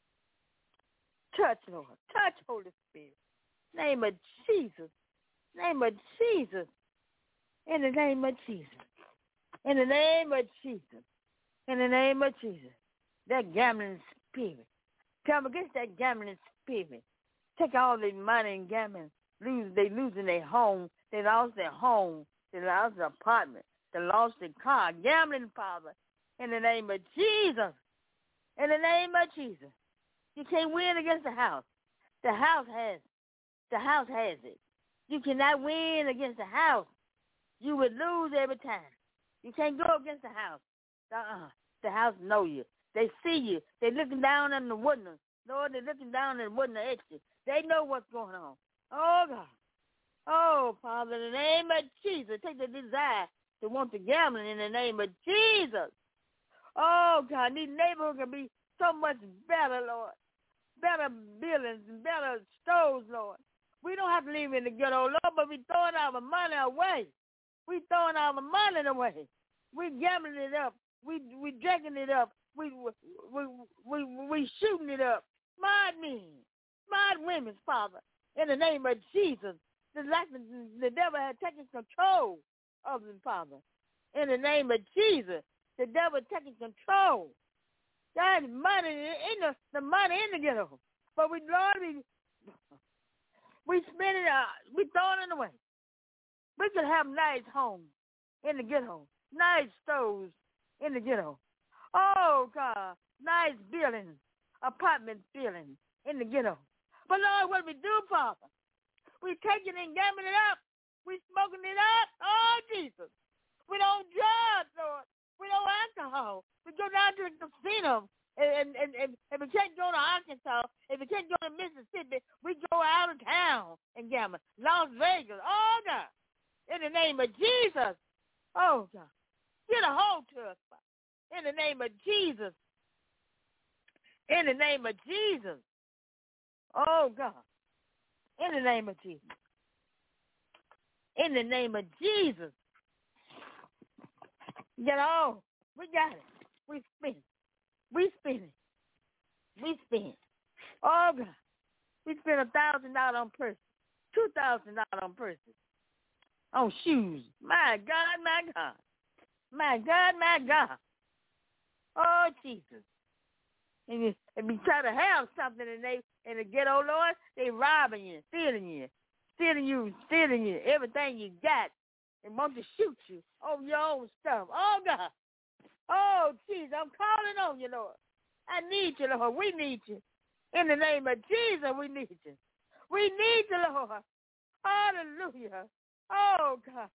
Touch, Lord. Touch, Holy Spirit. Name of Jesus. Name of Jesus. In the name of Jesus. In the name of Jesus. In the name of Jesus. That gambling spirit. Come against that gambling spirit. Take all their money and gambling. Lose, they losing their home. They lost their home. They lost their apartment. They lost their car. Gambling, Father. In the name of Jesus. In the name of Jesus. You can't win against the house. The house has the house has it. You cannot win against the house. You would lose every time. You can't go against the house. Uh-uh. The house know you. They see you. They're looking down on the wooden. Lord, they're looking down on the wooden exit. They know what's going on. Oh, God. Oh, Father, in the name of Jesus, take the desire to want to gamble in the name of Jesus. Oh, God, these neighborhoods can be so much better, Lord. Better buildings and better stores, Lord. We don't have to live in the ghetto, Lord, but we throwing our money away. We throwing our money away. We gambling it up. We we drinking it up. We we we we shooting it up. Smart men, smart women, Father, in the name of Jesus. The like the, the devil had taken control of them, Father. In the name of Jesus, the devil taking control. There's money in the, the money in the ghetto, but we Lord we we spend it, uh, we throwing it away. We could have nice homes in the ghetto, nice stores in the ghetto. Oh God, nice buildings, apartment buildings in the ghetto. But Lord, what do we do, Father? We taking and gambling it up. We smoking it up. Oh Jesus, we don't drugs, Lord. We don't alcohol. We go down to the casino, and, and, and, and we can't go to Arkansas. If we can't go to Mississippi, we go out of town and gamble. Las Vegas. Oh, God. In the name of Jesus. Oh, God. Get a hold to us, Father. In the name of Jesus. In the name of Jesus. Oh, God. In the name of Jesus. In the name of Jesus. Get on. We got it. We spin. We spin it. We spin. Oh, God. We spent a thousand dollars on purses. Two thousand dollars on purses. On shoes. My God, my God. My God, my God. Oh, Jesus. And you, if you try to have something and they in the ghetto, Lord, they robbing you, stealing you, stealing you, stealing you, everything you got. and want to shoot you on your own stuff. Oh, God. Oh, Jesus, I'm calling on you, Lord. I need you, Lord. We need you. In the name of Jesus, we need you. We need you, Lord. Hallelujah. Oh, God.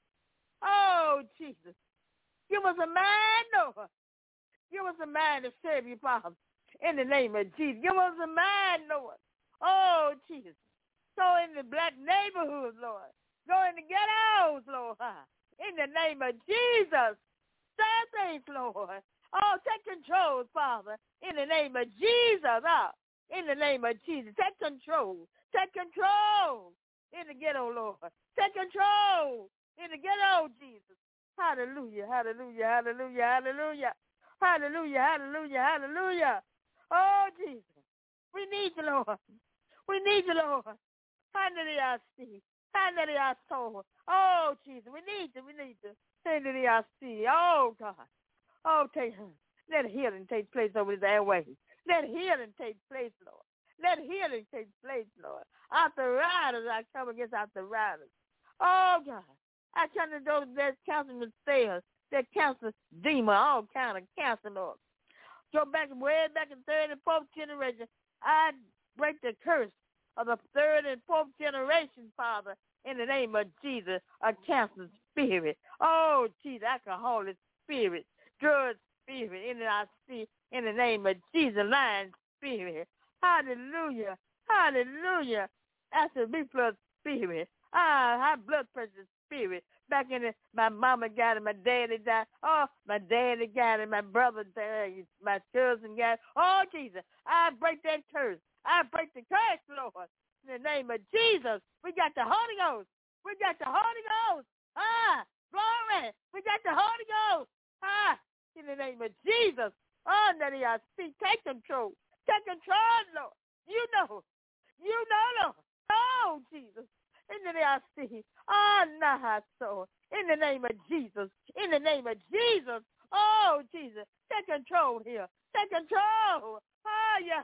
Oh, Jesus. Give us a mind, Lord. Give us a mind to serve you, Father. In the name of Jesus. Give us a mind, Lord. Oh, Jesus. Go in the black neighborhoods, Lord. Go in the ghettos, Lord. In the name of Jesus. Say things, Lord. Oh, take control, Father. In the name of Jesus. Oh, in the name of Jesus. Take control. Take control in the ghetto, Lord. Take control in the ghetto, Jesus. Hallelujah, hallelujah, hallelujah, hallelujah. Hallelujah, hallelujah, hallelujah. Oh, Jesus. We need you, Lord. We need you, Lord. Hallelujah, see. Hallelujah, soul. Oh, Jesus. We need you, we need you. Hallelujah, see. Oh, God. Oh, take her. Let healing take place over the airways. Let healing take place, Lord. Let healing take place, Lord. Arthritis, I come against arthritis. Oh, God. I come to those that councilman sales, that cancer demon, all kind of cancer, Lord. Go back, way back in third and fourth generation. I break the curse of the third and fourth generation, Father, in the name of Jesus, a cancer spirit. Oh, Jesus, alcoholic spirit, drug spirit, in the, I see, in the name of Jesus, lying spirit. Hallelujah, hallelujah. Acid reflux spirit. Ah, high blood pressure spirit. Back in the, my mama got it, my daddy died. Oh, my daddy got it, my brother died, my cousin got it. Oh, Jesus, I break that curse. I break the curse, Lord. In the name of Jesus, we got the Holy Ghost. We got the Holy Ghost. Ah, glory. We got the Holy Ghost. Ah, in the name of Jesus. Oh, that I speak. Take control. Take control, Lord. You know. You know, Lord. Oh, Jesus. In the name I see. Oh, nah, so. In the name of Jesus. In the name of Jesus. Oh, Jesus. Take control here. Take control. Oh, yeah.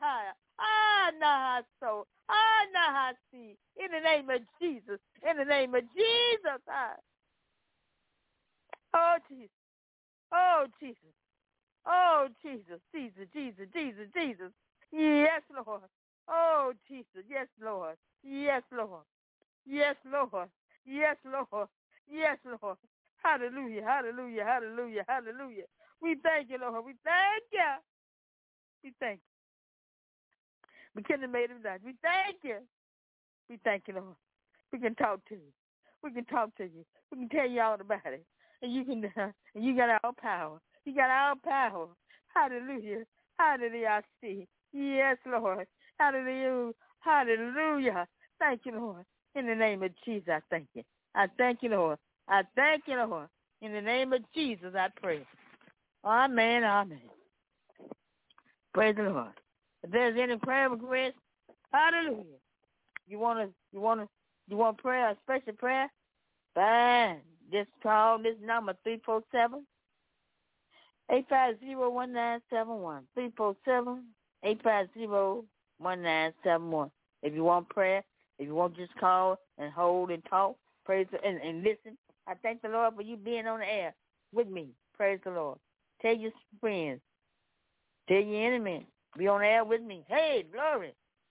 Ah, nah, so. Ah, nah, see. In the name of Jesus. In the name of Jesus. Ah. Oh, Jesus. Oh, Jesus. Oh, Jesus. Jesus, Jesus, Jesus, Jesus. Yes, Lord. Oh, Jesus. Yes, Lord. Yes, Lord. Yes, Lord. Yes, Lord. Yes, Lord. Hallelujah, hallelujah, hallelujah, hallelujah. We thank you, Lord. We thank you. We thank you. We couldn't have made him die. We thank you. We thank you, Lord. We can talk to you. We can talk to you. We can tell you all about it. And you can, uh, and you got our power. You got our power. Hallelujah. Hallelujah. I see. Yes, Lord. Hallelujah. Hallelujah. Thank you, Lord. In the name of Jesus, I thank you. I thank you, Lord. I thank you, Lord. In the name of Jesus, I pray. Amen, amen. Praise the Lord. If there's any prayer request, hallelujah. You want to, you want to, you want prayer, a special prayer? Fine. Just call this number, three four seven, eight five zero, one nine seven one. three four seven, eight five zero, one nine seven one. If you want prayer, if you want to just call and hold and talk, praise the, and, and listen, I thank the Lord for you being on the air with me. Praise the Lord. Tell your friends. Tell your enemies. Be on the air with me. Hey, glory.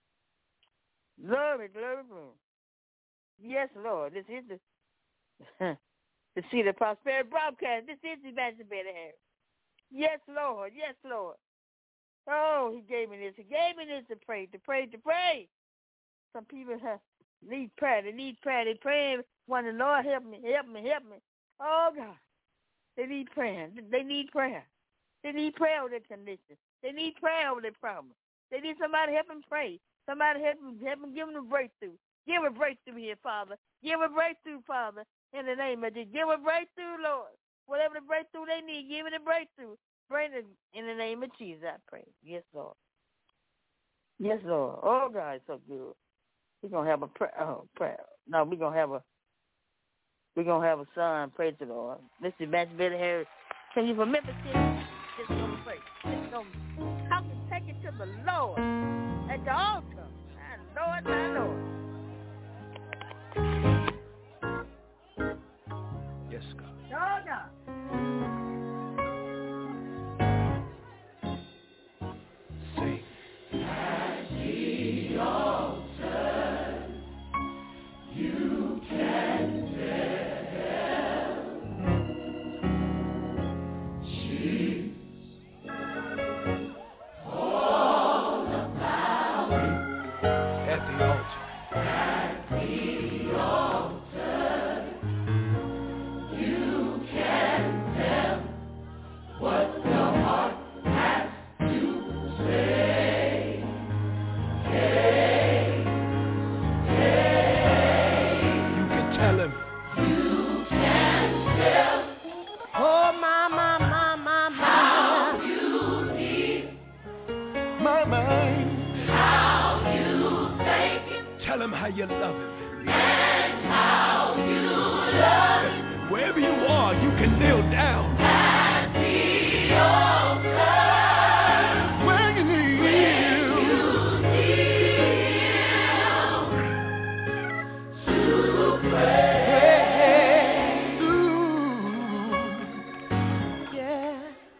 Glory, glory, glory. Yes, Lord. This is the, the seat of prosperity broadcast. This is Evangelist Betty Harris. Yes, Lord. Yes, Lord. Oh, he gave me this. He gave me this to pray, to pray, to pray. Some people have, need prayer. They need prayer. They pray, want the Lord help me, help me, help me. Oh, God. They need prayer. They need prayer. They need prayer over their condition. They need prayer over their problem. They need somebody to help them pray. Somebody help them, help them give them a breakthrough. Give a breakthrough here, Father. Give a breakthrough, Father, in the name of Jesus. Give a breakthrough, Lord. Whatever the breakthrough they need, give it a breakthrough. Bring it in the name of Jesus, I pray. Yes, Lord. Yes, Lord. Oh, God, it's so good. We're going to have a prayer. Oh, prayer. No, we're going to have a, we're going to have a son. Praise the Lord. This is Evangelist Betty Harris. Can you from Memphis City? Just going to pray. Just going to talk and take it to the Lord at the altar. My Lord, my Lord. Yes, my mind. How you thank him. Tell him how you love him. And how you love him. Wherever you are, you can kneel down. At the altar. Where you kneel. Where you kneel. To pray. Ooh. Yeah.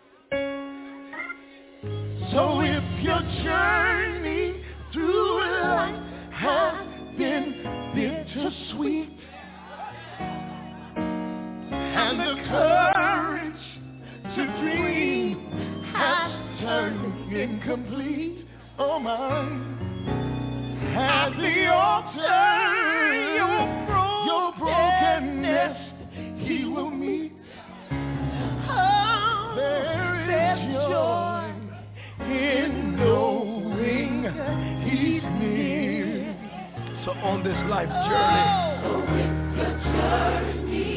So if your journey through life has been bittersweet, and the courage to dream has turned incomplete, oh my, at the altar your, bro- your brokenness he will meet. Oh, there is joy in knowing he's near. So on this life journey, so if your journey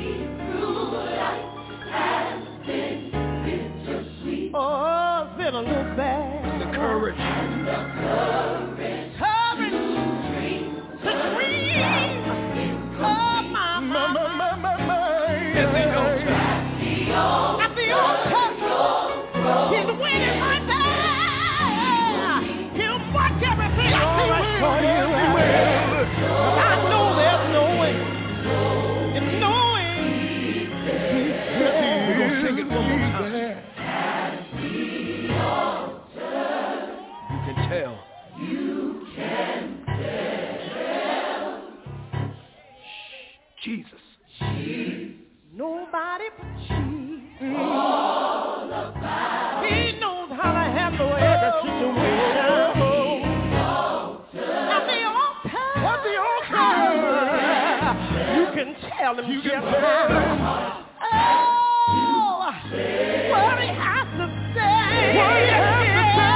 has been bittersweet. oh, it's been a little bad. And the courage. And the courage. Courage to dream. to dream. Oh, my, my, my, my, my, my. At the altar. At the altar. He's waiting right there. He'll watch everything. All right for you. I know there's no way. It's no way. We're going to sing it one more time. You can tell. You can tell. Jesus. She's Nobody but Jesus. all about. He knows how to handle every situation. At the altar. At the altar. You can tell him. You can tell him. Oh, what he has to say. What he has to say.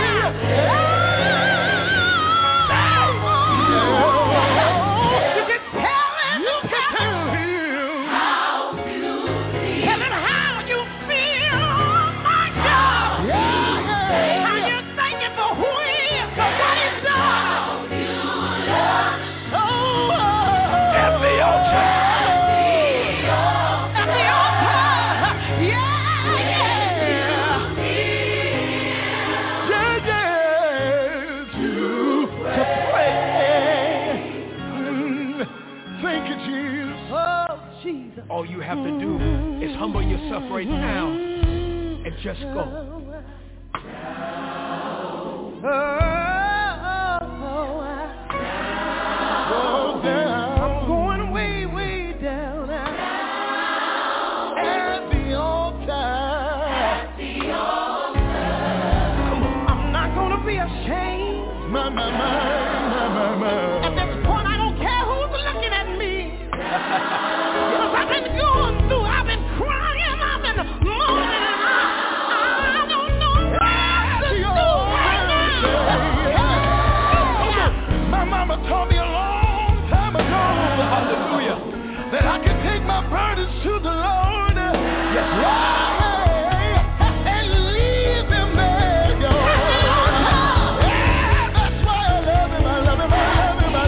You can tell him. You can tell him. How you feel. Tell him how you feel. Oh, my God. How you thank him for who he is, for what he's done. Oh, At the altar. At the altar. Yeah, yeah. Yeah, yeah. To, to pray. Mm, thank you, Jesus. Oh, Jesus. All you have to do is humble yourself right now and just go. Oh, oh, down. I'm going way, way down. At the altar. At the altar. Come on. I'm not gonna be ashamed. My, my, my, my, my, my. At this point, I don't care who's looking at me. Because I've been going through, I've been crying, I've been moaning, and I, I don't know what to do right now. My mama told me a long time ago, hallelujah, that I can take my burdens to the Lord. Yes, Lord. And leave him there, y'all. Yeah, that's why I love him, I love him, I love him, I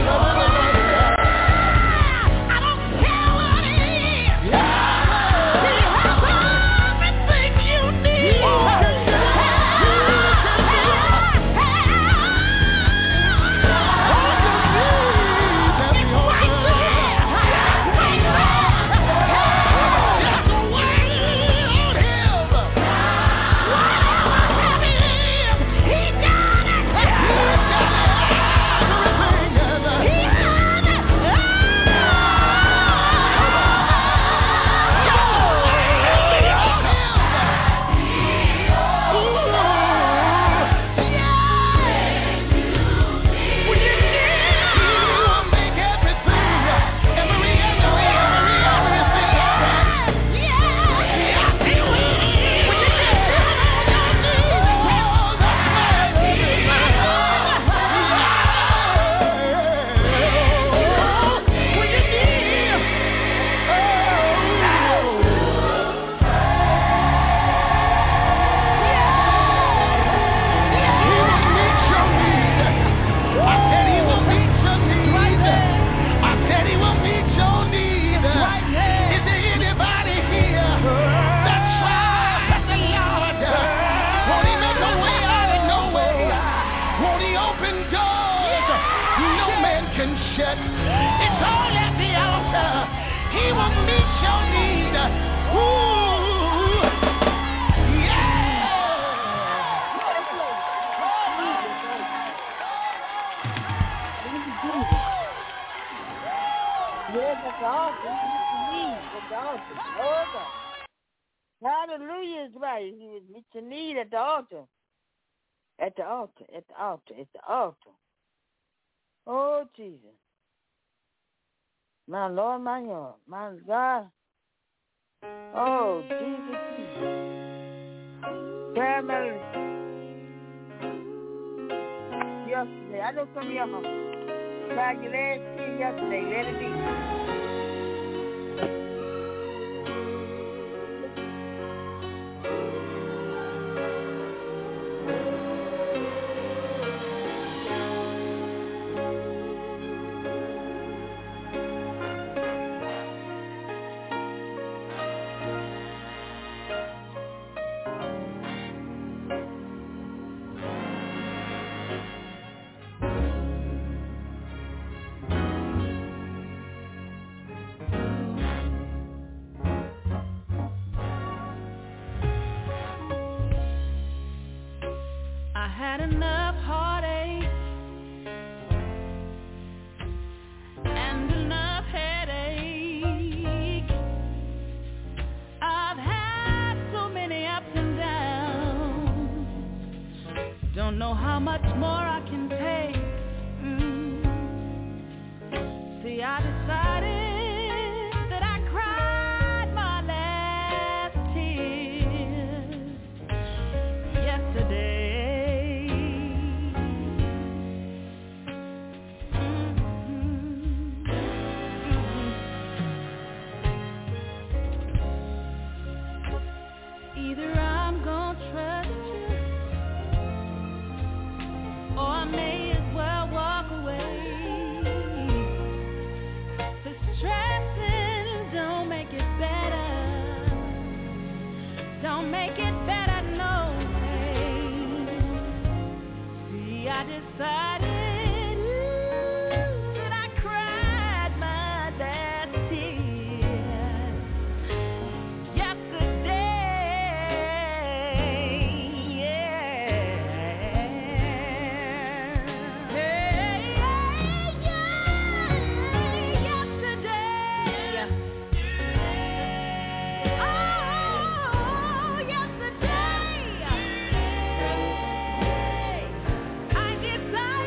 gonna meet your need. Ooh, yeah. Yes, that's awesome. That's awesome. Oh, God. Hallelujah is right. He was meet your need at the altar. At the altar, at the altar, at the altar. Oh, Jesus. My Lord, my Lord, my God. Oh, Jesus, Jesus. Caramel. Yesterday, I know some of y'all tried your last team yesterday. Let it be. I had enough heartache and enough headache. I've had so many ups and downs. Don't know how much more I can take. Mm. See, I decided that I cried my last tears yesterday. Either I'm gonna trust you, or I may as well walk away. The stressing don't make it better. Don't make it better, no way. See, I decided that I cried my last tears yesterday. I decided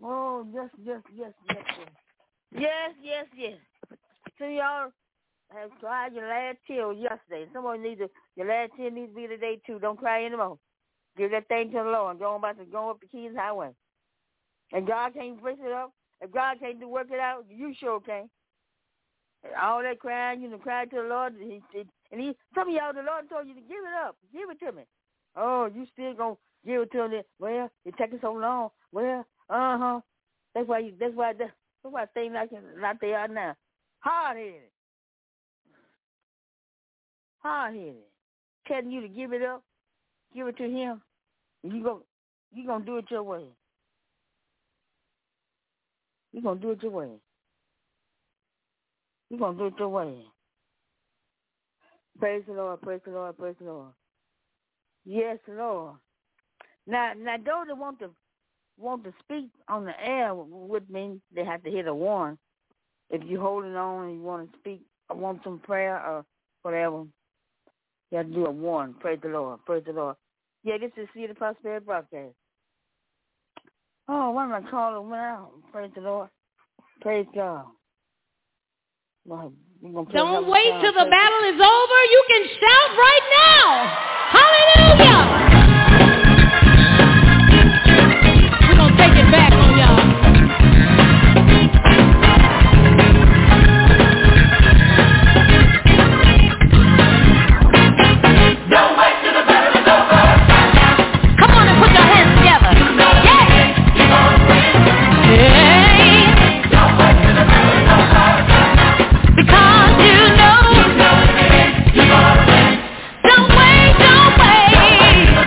Oh, yes, yes, yes, yes, yes. Yes, yes, yes. Some of y'all have cried your last tear yesterday. Someone needs to, your last tear needs to be today, too. Don't cry anymore. Give that thing to the Lord. Go on about to go up the Keys Highway. And God can't fix it up. If God can't do work it out, you sure can. All that crying, you know, cry to the Lord. He, he, and he, some of y'all, the Lord told you to give it up. Give it to me. Oh, you still going to give it to him. Well, it's taking so long. Well, uh-huh. That's why you, that's why, that's why things like, like they are now. Hard-headed. Hard-headed. Telling you to give it up. Give it to him. You go, you going to do it your way. You're going to do it your way. You're going to do it your way. Praise the Lord, praise the Lord, praise the Lord. Yes, Lord. Now, now those that want to want to speak on the air with me, they have to hit a one. If you're holding on and you want to speak, or want some prayer or whatever, you have to do a one. Praise the Lord, praise the Lord. Yeah, this is See the Prosperity Broadcast. Oh, one of my callers went out. Praise the Lord. Praise God. Well, don't wait till the battle is over. You can shout right now. Hallelujah. We're going to take it back on y'all. Don't wait till the battle is over. Come on and put your hands together. Yeah. Hey. Don't wait till the battle is over. Because you know, you know you're gonna win. Don't wait, don't wait.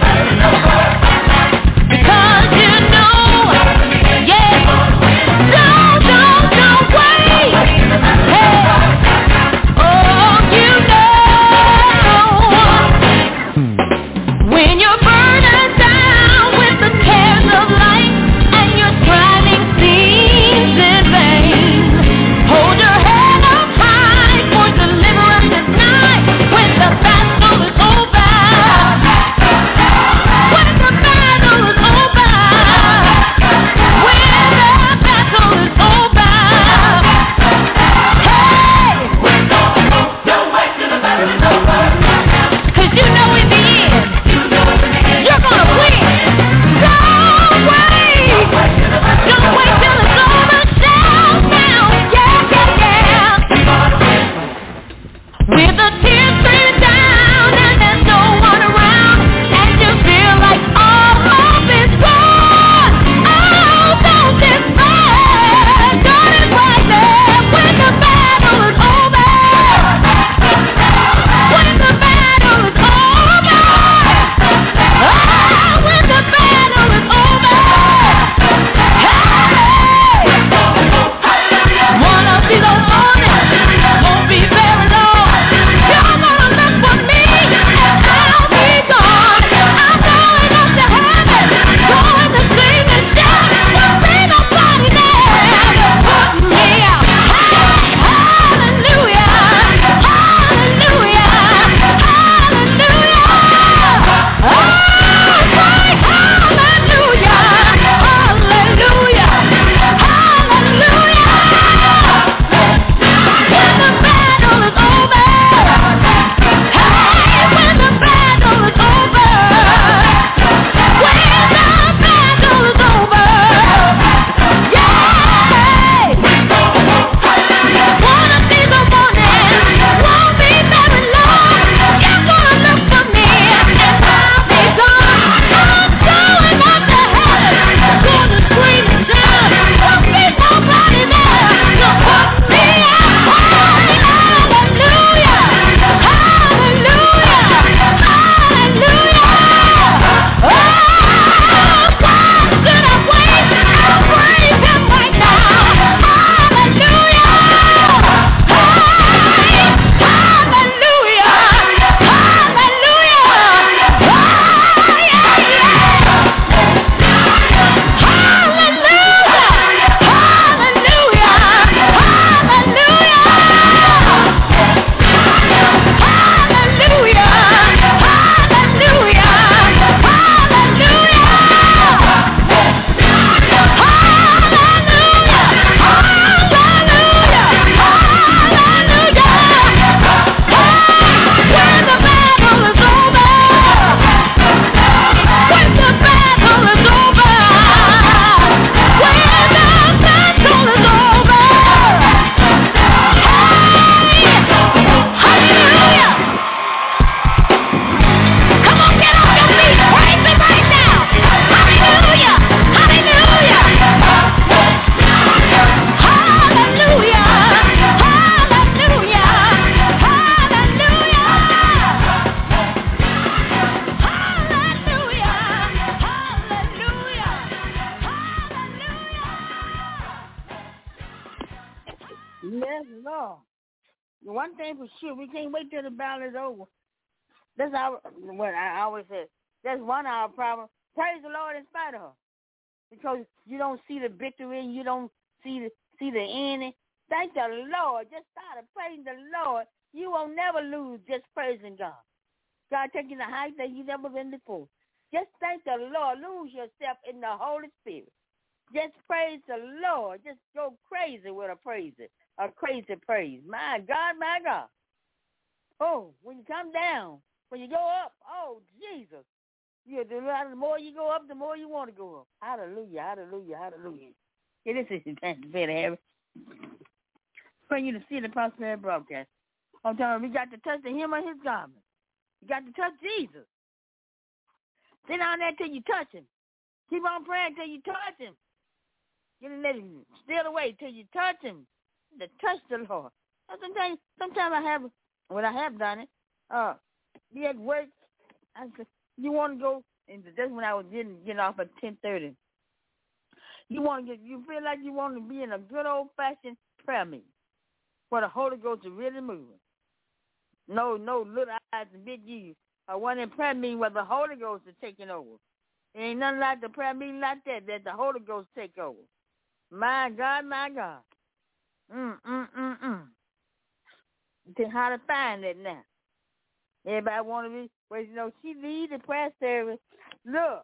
Yes, Lord. One thing for sure, we can't wait till the battle is over. That's our, what I always say. That's one of our problems. Praise the Lord in spite of her. Because you don't see the victory and you don't see the, see the ending. Thank the Lord. Just start praising the Lord. You will never lose just praising God. God take you to heights that you never been before. Just thank the Lord. Lose yourself in the Holy Spirit. Just praise the Lord. Just go crazy with a praise. A crazy praise. My God, my God. Oh, when you come down, when you go up, oh, Jesus. You, the more you go up, the more you want to go up. Hallelujah, hallelujah, hallelujah. Yeah, this is better, Harry. Pray you to see the prosperity broadcast. I'm telling you, we got to touch the hem of his garment. You got to touch Jesus. Sit down there till you touch him. Keep on praying till you touch him. You let him steal away till you touch him. To touch the Lord. Sometimes, sometimes I have, well, I have done it. Uh, be at work. I said, you want to go, and that's when I was getting getting off at ten thirty. You want to get, you feel like you want to be in a good old fashioned prayer meeting where the Holy Ghost is really moving. No, no little eyes and big U's. I want in prayer meeting where the Holy Ghost is taking over. There ain't nothing like the prayer meeting like that, that the Holy Ghost take over. My God, my God. Mm, mm, mm, mm. Then how to find it now? Everybody want to be, well, you know, she lead the prayer service. Look,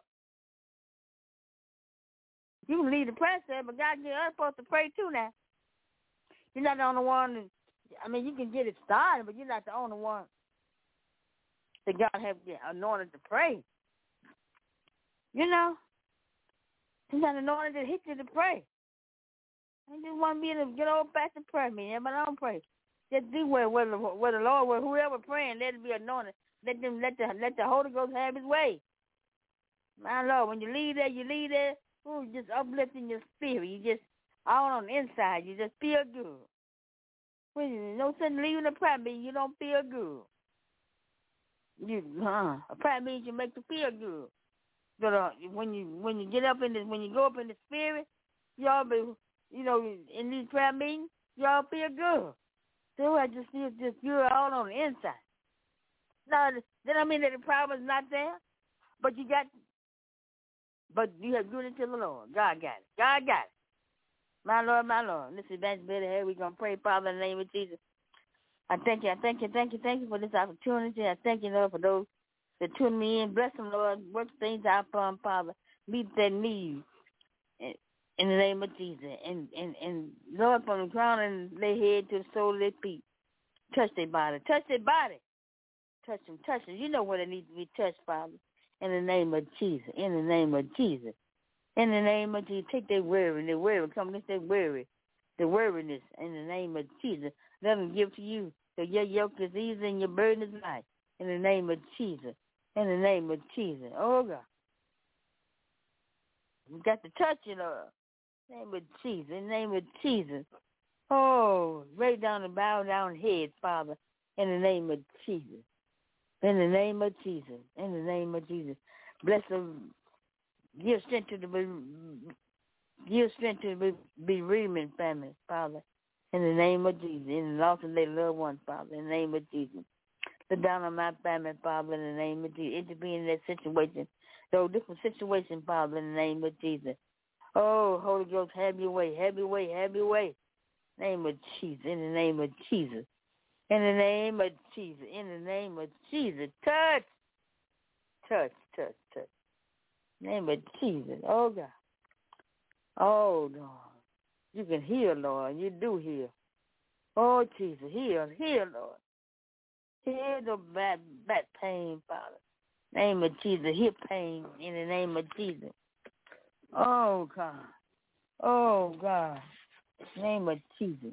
you can lead the prayer service, but God, you're supposed to pray too now. You're not the only one. That, I mean, you can get it started, but you're not the only one that God have anointed to pray. You know, He's not anointed to hit you to pray. I just want to be in a good old fashioned prayer meeting, but I don't pray. Just do where, where, the, where the Lord, where whoever praying, let it be anointed. Let them, let the, let the Holy Ghost have His way. My Lord, when you leave there, you leave there, ooh, just uplifting your spirit. You just all on the inside, you just feel good. When you no sense leaving the prayer meeting, you don't feel good. You, huh? A prayer meeting you make you feel good. But uh, when you when you get up in the when you go up in the spirit, y'all be, you know, in these prayer meetings, y'all feel good. So I just feel just good all on the inside. Now, then I mean that the problem is not there, but you got, but you have given it to the Lord. God got it. God got it. My Lord, my Lord. This is Evangelist Betty here. We're going to pray, Father, in the name of Jesus. I thank you. I thank you. Thank you. Thank you for this opportunity. I thank you, Lord, for those that tune me in. Bless them, Lord. Work things out for them, Father. Meet their needs in the name of Jesus. And, and, and Lord, from the crown of their head to the sole of their feet, touch their body. Touch their body. Touch them. Touch them. You know where they need to be touched, Father. In the name of Jesus. In the name of Jesus. In the name of Jesus. Take their worry. Their worry. Come against their worry. The weariness. In the name of Jesus. Let them give to you. So your yoke is easy and your burden is light. In the name of Jesus. In the name of Jesus. Oh, God. You got to touch it, Lord. In the name of Jesus. In the name of Jesus. Oh, right down and bow down head, Father. In the name of Jesus. In the name of Jesus. In the name of Jesus. Bless them. Give strength to the give strength to the bereavement family, Father. In the name of Jesus. In the loss of their loved ones, Father. In the name of Jesus. Sit down on my family, Father, in the name of Jesus. Intervene in that situation. Those different situations, Father, in the name of Jesus. Oh, Holy Ghost, have your way, have your way, have your way. In the name of Jesus. In the name of Jesus. In the name of Jesus. In the name of Jesus. Touch. Touch, touch, touch. In the name of Jesus. Oh, God. Oh, Lord. You can heal, Lord. You do heal. Oh, Jesus. Heal, heal, Lord. Heal the back, back pain, Father. In the name of Jesus. Hip pain. In the name of Jesus. Oh, God. Oh, God. In the name of Jesus.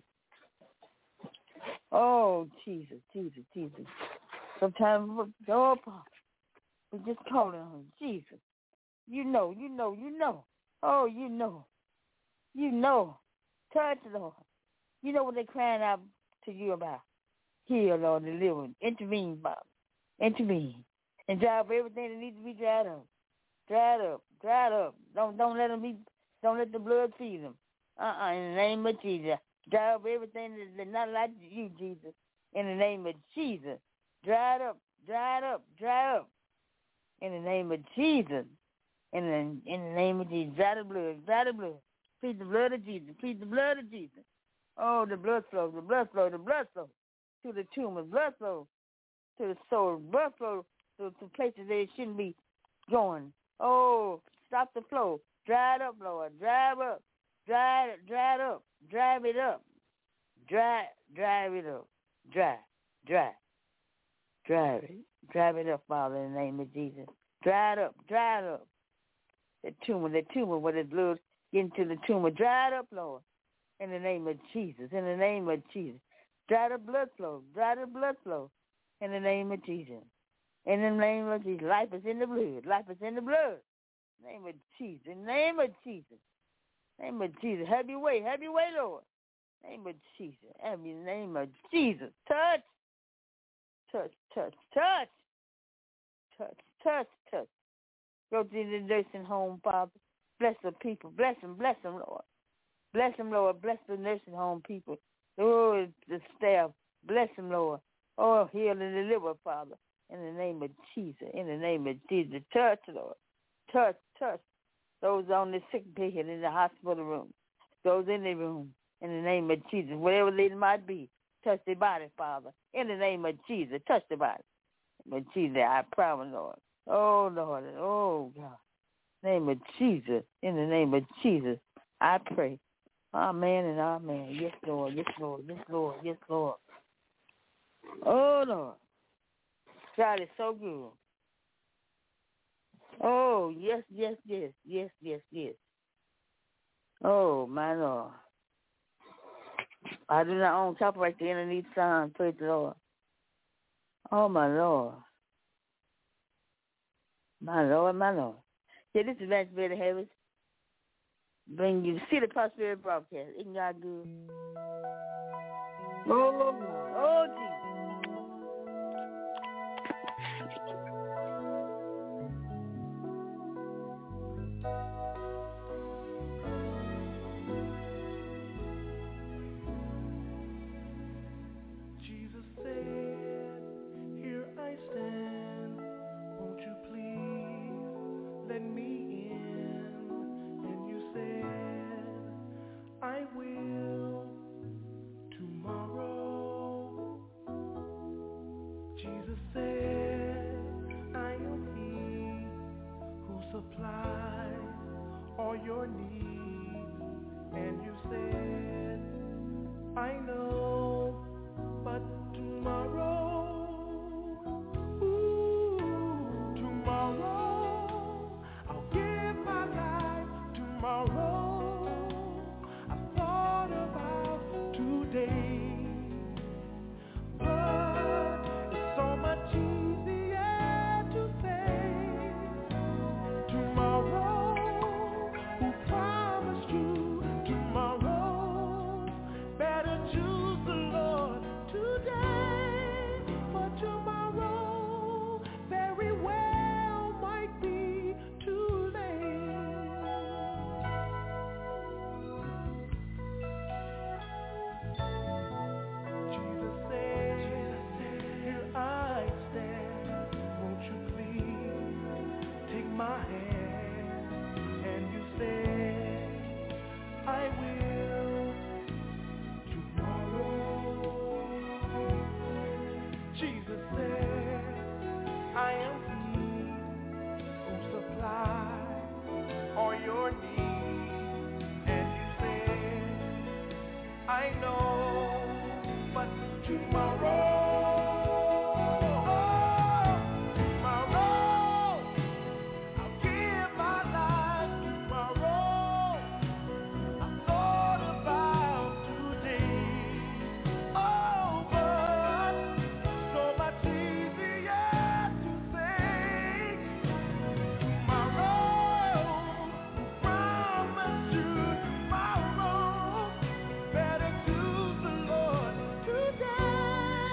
Oh, Jesus, Jesus, Jesus. Sometimes we go up, we just call on Jesus. You know, you know, you know. Oh, you know. You know. Touch, Lord. You know what they're crying out to you about. Heal, Lord, deliver. Intervene, Father. Intervene. And dry up everything that needs to be dried up. Dried up. Dried up. Don't don't let them be, don't let the blood feed them. Uh-uh, in the name of Jesus. Dry up everything that's not like you, Jesus. In the name of Jesus. Dry it up, dry it up, dry up. In the name of Jesus. In the, in the name of Jesus. Dry the blood, dry the blood. Plead the blood of Jesus. Plead the blood of Jesus. Oh, the blood flow, the blood flow, the blood flow to the tumor, blood flow to the soul, blood flow to, to places that it shouldn't be going. Oh, stop the flow. Dry it up, Lord. Drive up. Dry it, dry it up. Drive it up. Dry, drive it up. Dry, dry. Drive it. Drive it up, Father, in the name of Jesus. Dry it up. Dry it up. The tumor, the tumor, where the blood get into the tumor. Dry it up, Lord, in the name of Jesus. In the name of Jesus. Dry the blood flow. Dry the blood flow. In the name of Jesus. In the name of Jesus. Life is in the blood. Life is in the blood. In the name of Jesus. In the name of Jesus. In the name of Jesus. Have your way. Have your way, Lord. In the name of Jesus. Have your name of Jesus. Touch. Touch, touch, touch. Touch, touch, touch. Go to the nursing home, Father. Bless the people. Bless them. Bless them, Lord. Bless them, Lord. Bless the nursing home people. Oh, the staff. Bless them, Lord. Oh, heal and deliver, Father. In the name of Jesus. In the name of Jesus. Touch, Lord. Touch, touch. Those on the sick bed in the hospital room. Those in the room. In the name of Jesus. Whatever they might be. Touch their body, Father. In the name of Jesus. Touch their body. In Jesus, I promise, Lord. Oh, Lord. Oh, God. In the name of Jesus. In the name of Jesus. I pray. Amen and amen. Yes, Lord. Yes, Lord. Yes, Lord. Yes, Lord. Oh, Lord. God is so good. Oh, yes, yes, yes. Yes, yes, yes. Oh, my Lord. I do not own copyright to any of these songs. Praise the Lord. Oh, my Lord. My Lord, my Lord. Yeah, this is Lance Betty Harris. Bring you see the prosperity broadcast. Isn't God good? Oh, oh, Jesus. Jesus said, here I stand. Won't you please let me in? And you said, I will tomorrow. Jesus said, I am he who supplies all your needs. And you said, I know, but tomorrow, ooh, tomorrow, I'll give my life tomorrow. I thought about today, but it's so much easier to say tomorrow. Who promised you tomorrow? Better choose the Lord today, for tomorrow very well might be too late. Jesus said, here I stand. Won't you please take my hand? And you said, I will tomorrow. Jesus said, I am he who supplies all your needs. And you said, I know, but tomorrow, tomorrow, I'll give my life tomorrow. I thought about today, oh, but so much easier to say tomorrow. Promise you tomorrow. Better choose the Lord today.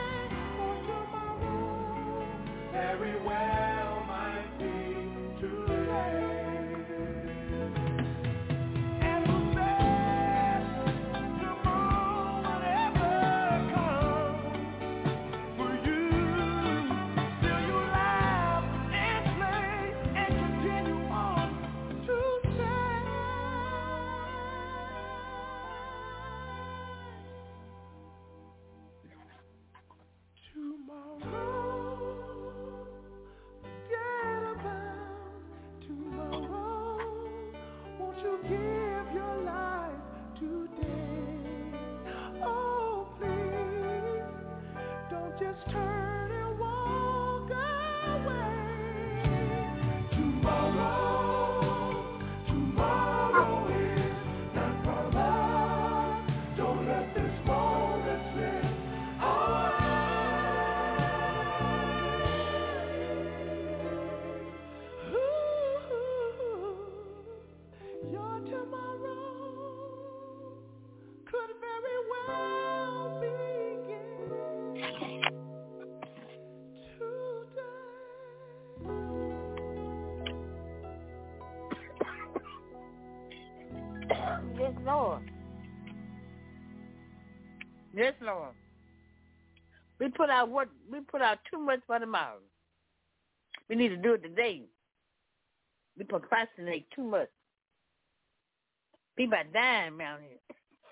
Yes, Lord. We put out what we put out too much for tomorrow. We need to do it today. We procrastinate too much. People are dying around here.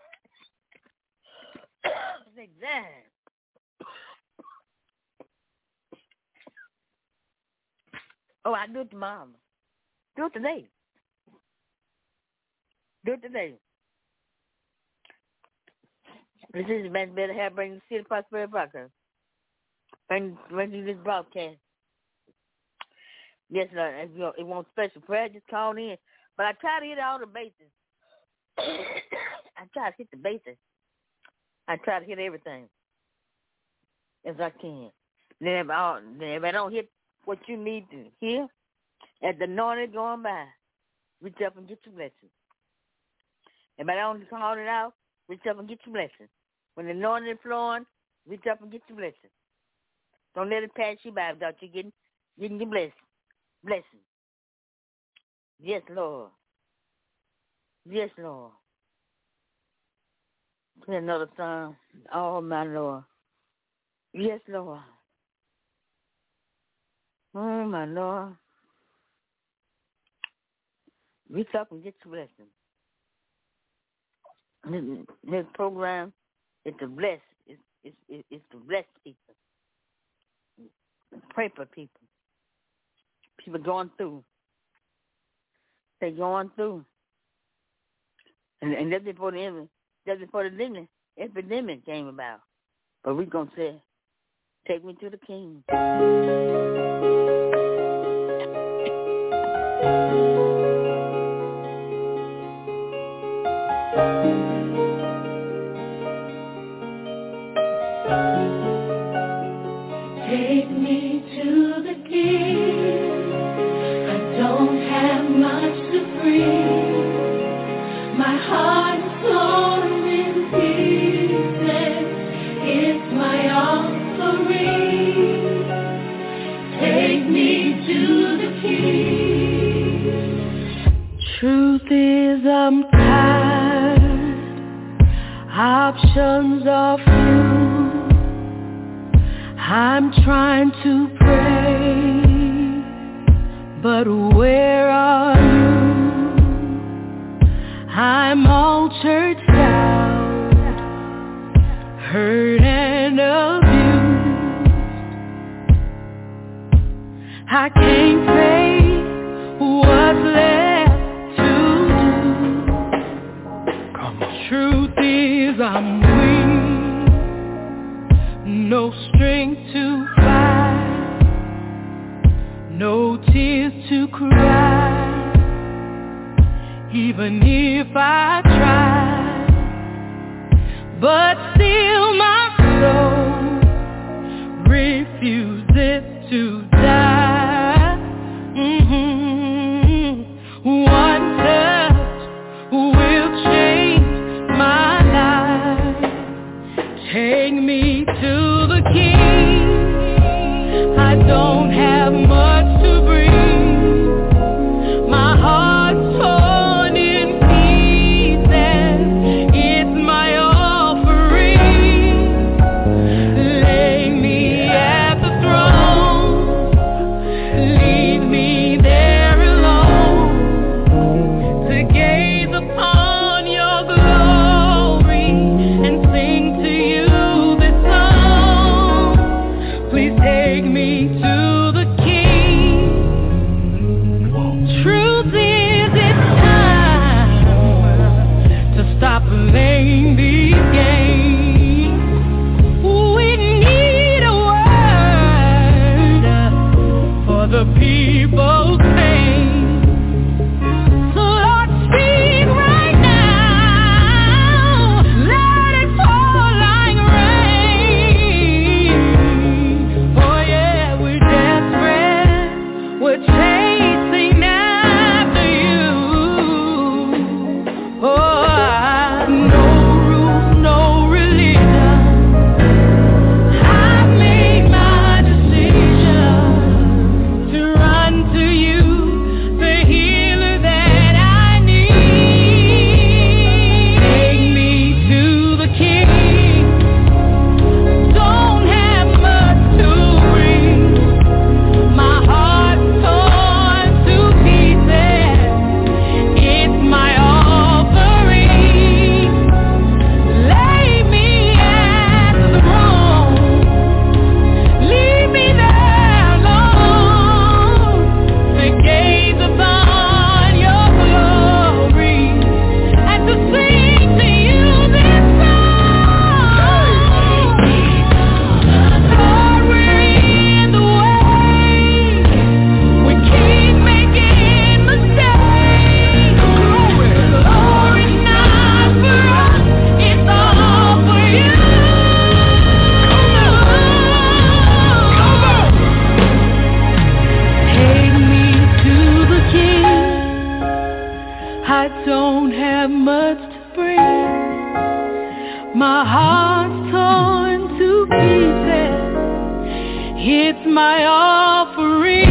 They dying. Oh, I do it tomorrow. Do it today. Do it today. This is Man Better Have bring the City Prosperity Podcast. Bring, bring you this broadcast. Yes, Lord. If you it wants special prayer, just call in. But I try to hit all the bases. I try to hit the bases. I try to hit everything as I can. Then if I, then if I don't hit what you need to hear, as the anointing going by, reach up and get your blessing. If I don't call it out, reach up and get your blessing. When the anointing is flowing, reach up and get your blessing. Don't let it pass you by without you getting, getting your blessing. Blessing. Yes, Lord. Yes, Lord. Play another song. Oh, my Lord. Yes, Lord. Oh, my Lord. Reach up and get your blessing. This, this program is to bless. It's, it's, it's to bless people. Pray for people. People going through. They're going through. And, and that's before the that's before the epidemic, epidemic came about. But we're going to say, take me to the King. Take me to the King. I don't have much to bring. My heart is torn in pieces. It's my offering. Take me to the King. Truth is I'm tired. Options are few. I'm trying to pray, but where are you? I'm all churched out, hurt and abused. I can't face what's left to do. Come on. Truth is I'm weak, no strength to fight, no tears to cry, even if I try, but still my soul refuses to die. Mm-hmm. One touch will change my life. Take me to the King. I don't have much to bring. My heart's torn in pieces. It's my offering. Lay me at the throne. Leave me there alone to gaze upon your glory and sing to you this song. Please take me to the King. my offering.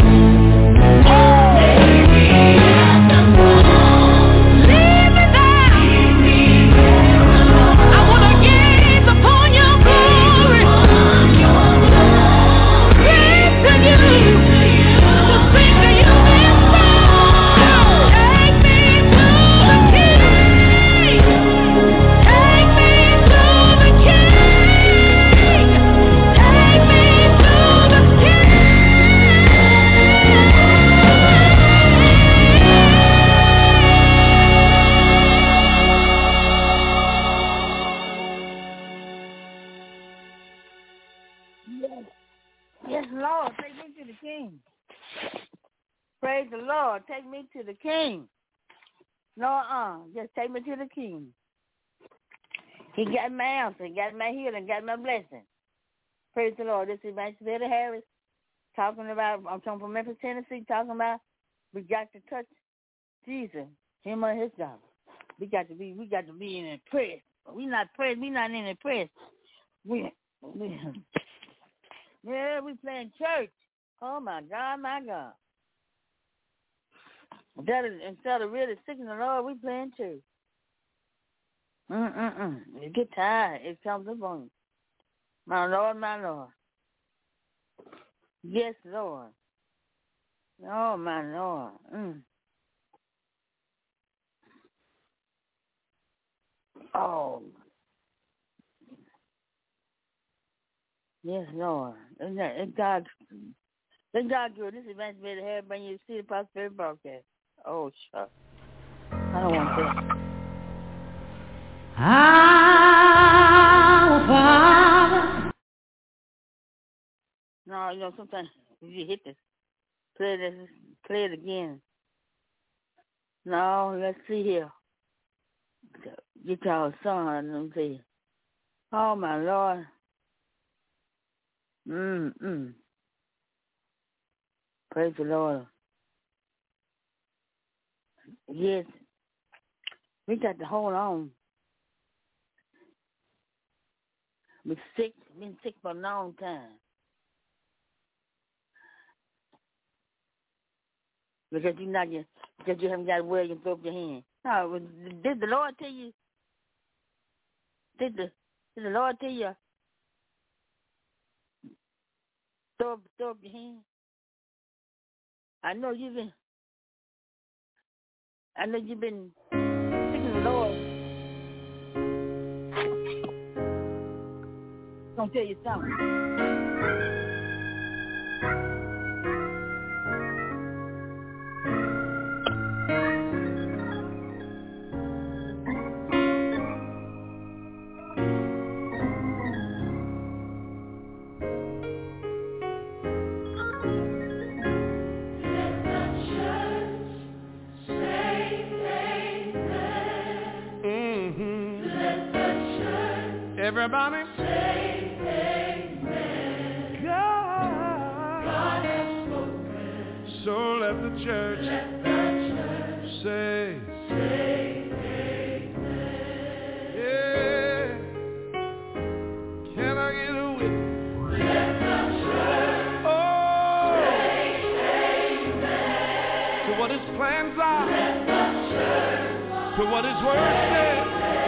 Praise the Lord. Take me to the King. No, uh, just take me to the King. He got my answer, got my healing, got my blessing. Praise the Lord. This is Evangelist Harris talking about, I'm talking from Memphis, Tennessee, talking about we got to touch Jesus, him or his God. We got to be, we got to be in a press. We not press, we not in a press. We, we, yeah, we playing church. Oh my God, my God. Instead of, instead of really seeking the Lord, we playing church. Mm-mm-mm. You get tired. It comes upon you. My Lord, my Lord. Yes, Lord. Oh, my Lord. Mm. Oh. Yes, Lord. Isn't that, isn't God, isn't God good? This is Evangelist Harris bringing you to see the Prosperity Broadcast. Oh, shucks. I don't want that. Our Father. No, you know, sometimes you hit this. Play this. Play it again. No, let's see here. Get y'all son, let me see. Oh, my Lord. Mm-mm. Praise the Lord. Yes. We got to hold on. We're sick. Been sick for a long time. Because you not just, because you haven't got a word, you throw up your hand. No, did the Lord tell you? Did the did the Lord tell you? Throw up, throw up your hand. I know you've been. I know you've been seeking the Lord. I'm gonna tell you something. Everybody say amen. God, God has spoken. So let the church, let the church say, say amen. Yeah. Can I get a witness? Let the church oh. say amen. To what his plans are. Let the church to what his word says.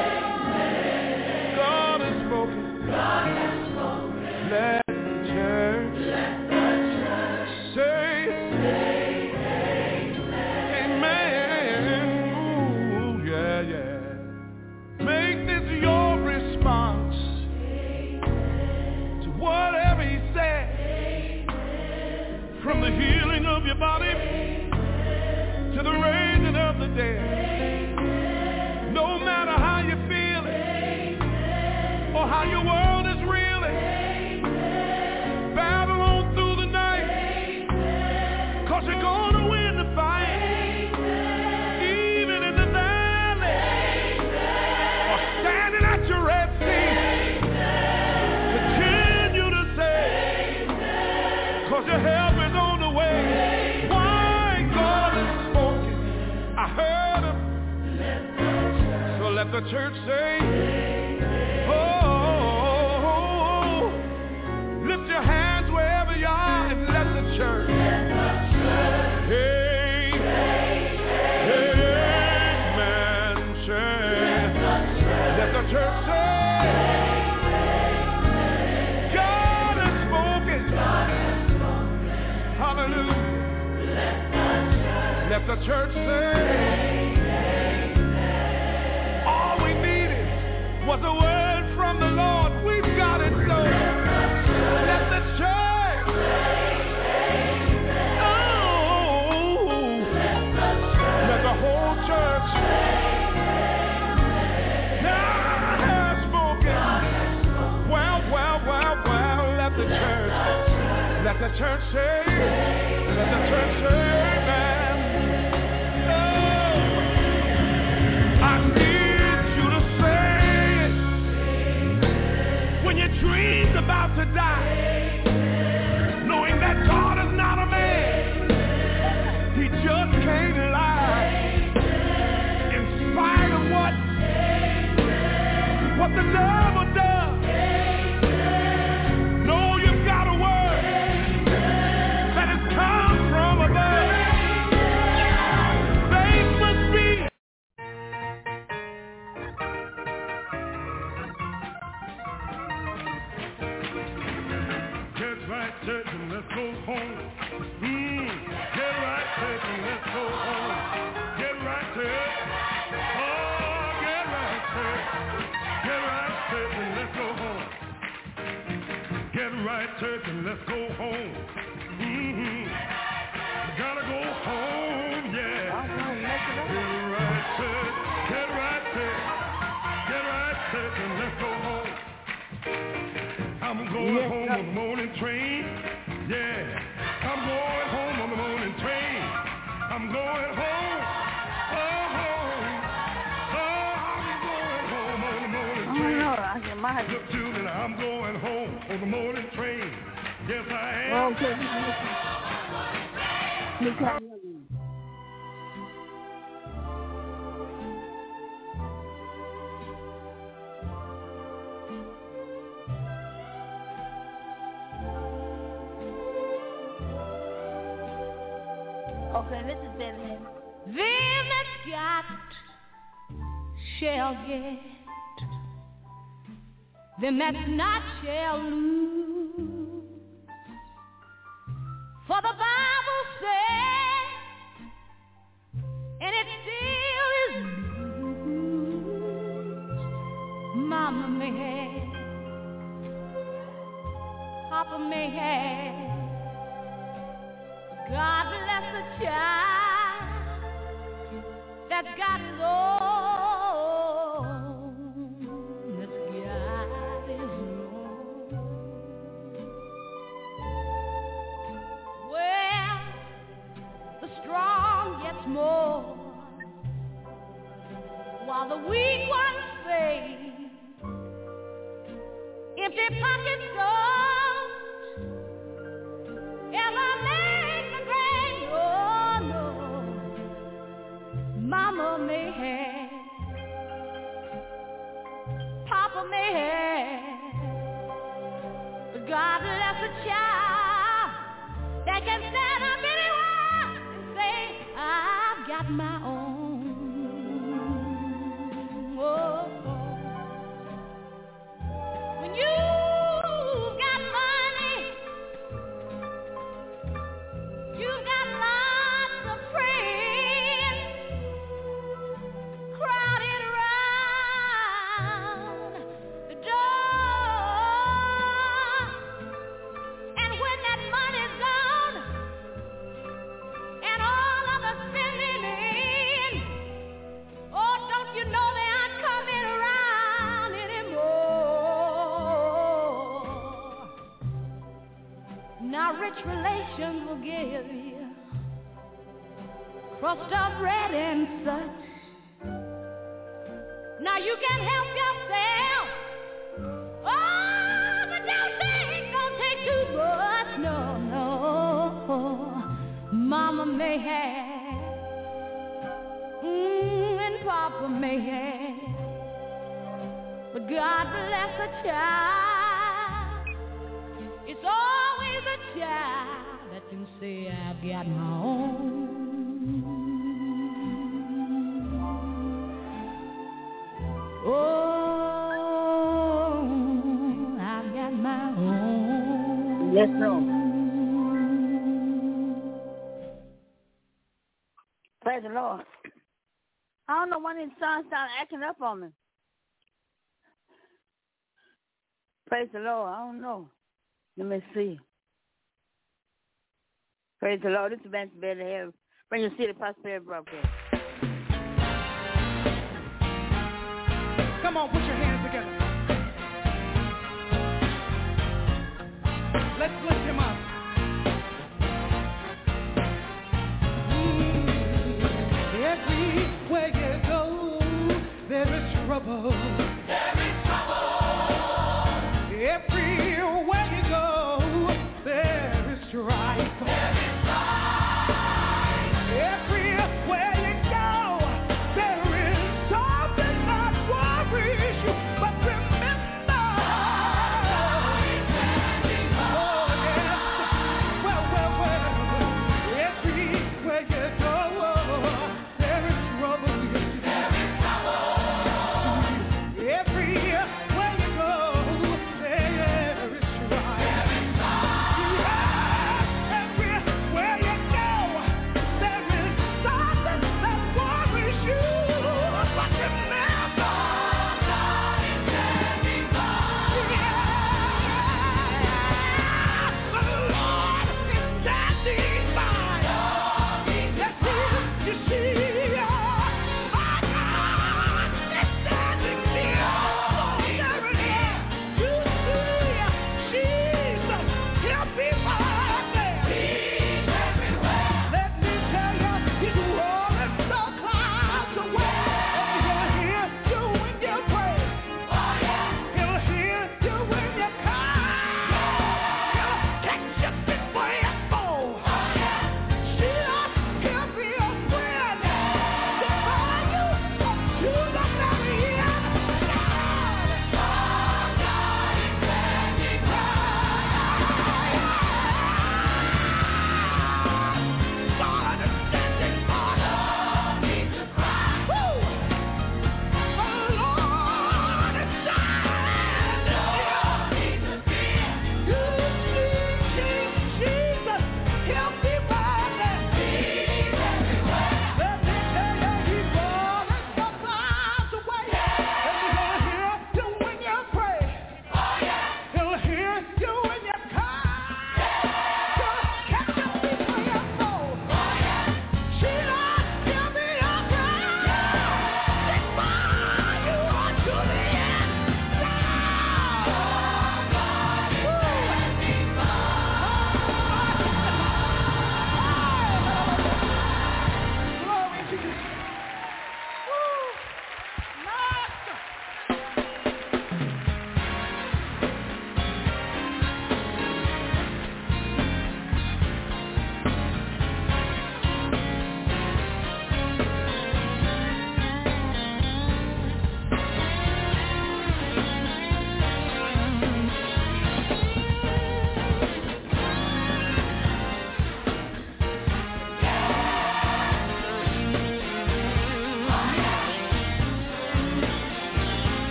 God has spoken. Let the church, let the church say, say amen. Amen. Ooh, yeah, yeah. Make this your response amen. To whatever he said. Amen. From the healing of your body amen. To the raising of the dead. Amen. No matter how you feel it amen. Or how your world you're gonna win the fight. Amen. Even in the valley. Amen. Or standing at your Red Sea. Amen. Continue to say amen. Cause your help is on the way. Amen. Why God has spoken. I heard him. church say, all we needed was a word from the Lord. We've got it, so let the church, oh, let the whole church, God has spoken. Well, well, well, well, let the church, let the church say, let the church say, amen. Oh, I need you to say it when your dream's about to die, knowing that God is not a man, he just can't lie. In spite of what, what the devil does, know you've got a word that has come from above. Faith must be. Get right, church, and let's go home. Mm. Get right, church, and let's go home. Get right, church. Oh, get right, church. Get right, church, and let's go home. Get right, church, and let's go home. Mm-hmm. Gotta go home, yeah. Get right, church. Get right, church. Get right, church, and let's go home. I'm going yes, home on the morning train. Yeah. I'm going home on the morning train. I'm going home. Oh, home. Oh, I'm going home on the morning train. Oh, no, I can imagine. Look, children, I'm going home on the morning train. Yes, I am. Okay. Okay, this is Bethlehem. Them that's got shall get, them that's not shall lose. For the Bible says, and it still is news, Mama may have, Papa may have, God bless the child that's got his own, that's got his own. Well, the strong gets more, while the weak ones fade. Empty pockets don't ever make the grave. Oh no, Mama may have, Papa may have, but God bless a child that can stand up anywhere and say, I've got my own. Oh, when you got money, you got lots of friends crowded around the door. And when that money's gone and all of the spending in, oh, don't you know they aren't coming around anymore? Now rich relations will give you crust of bread and such. Now you can help yourself. Oh, but don't think, don't take too much. No, no. Mama may have, mm, and Papa may have, but God bless a child. It's always a child that can say, I've got my own. Oh, I've got my own. Yes, no. Praise the Lord. I don't know when these sons start acting up on me. Praise the Lord. I don't know. Let me see. Praise the Lord. This is Ben's Better Here. Bring your city prosperity broadcast. Come on, put your hands together. Let's lift him up. Mm-hmm. Everywhere you go, there is trouble. There is trouble. Everywhere you go, there is strife. There is strife. Everywhere you go, there is something that worries you. But remember, oh yeah,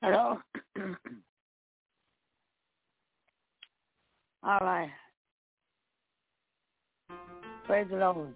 Hello? All right. Praise the Lord.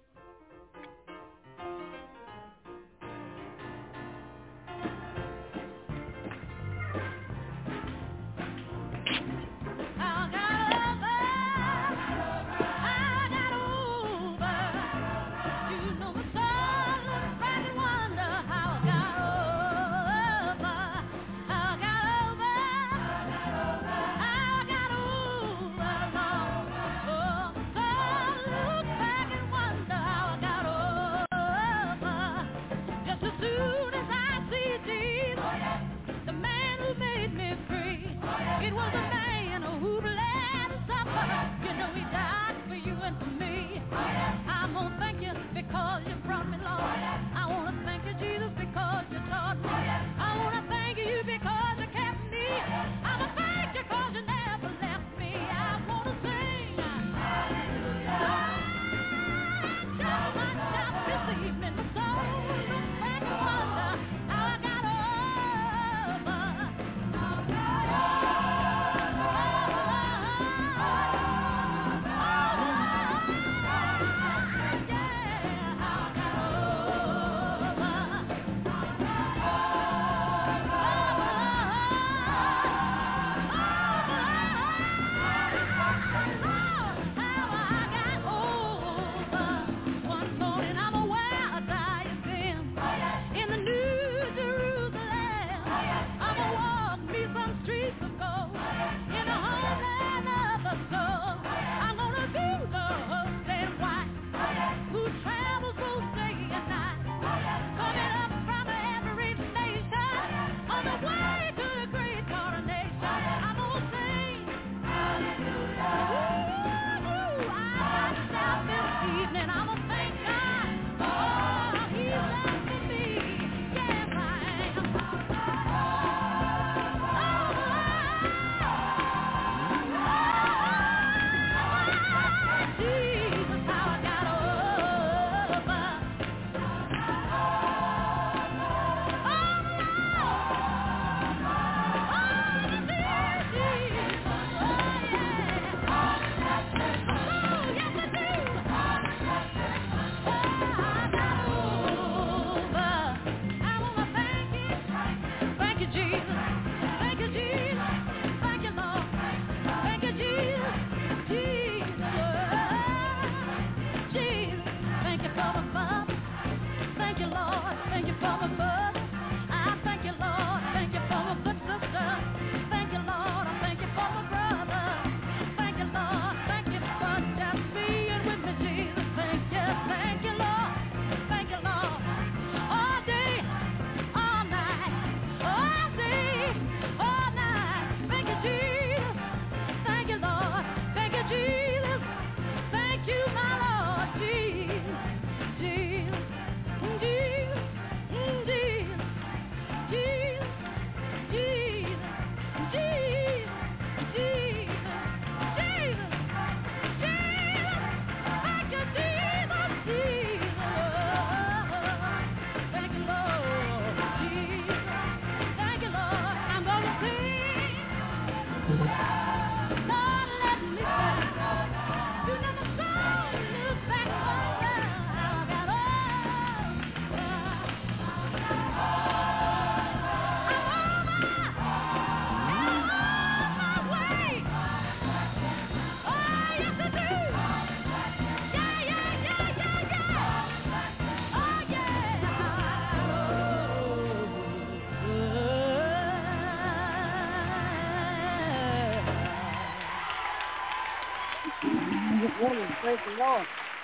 Praise the Lord.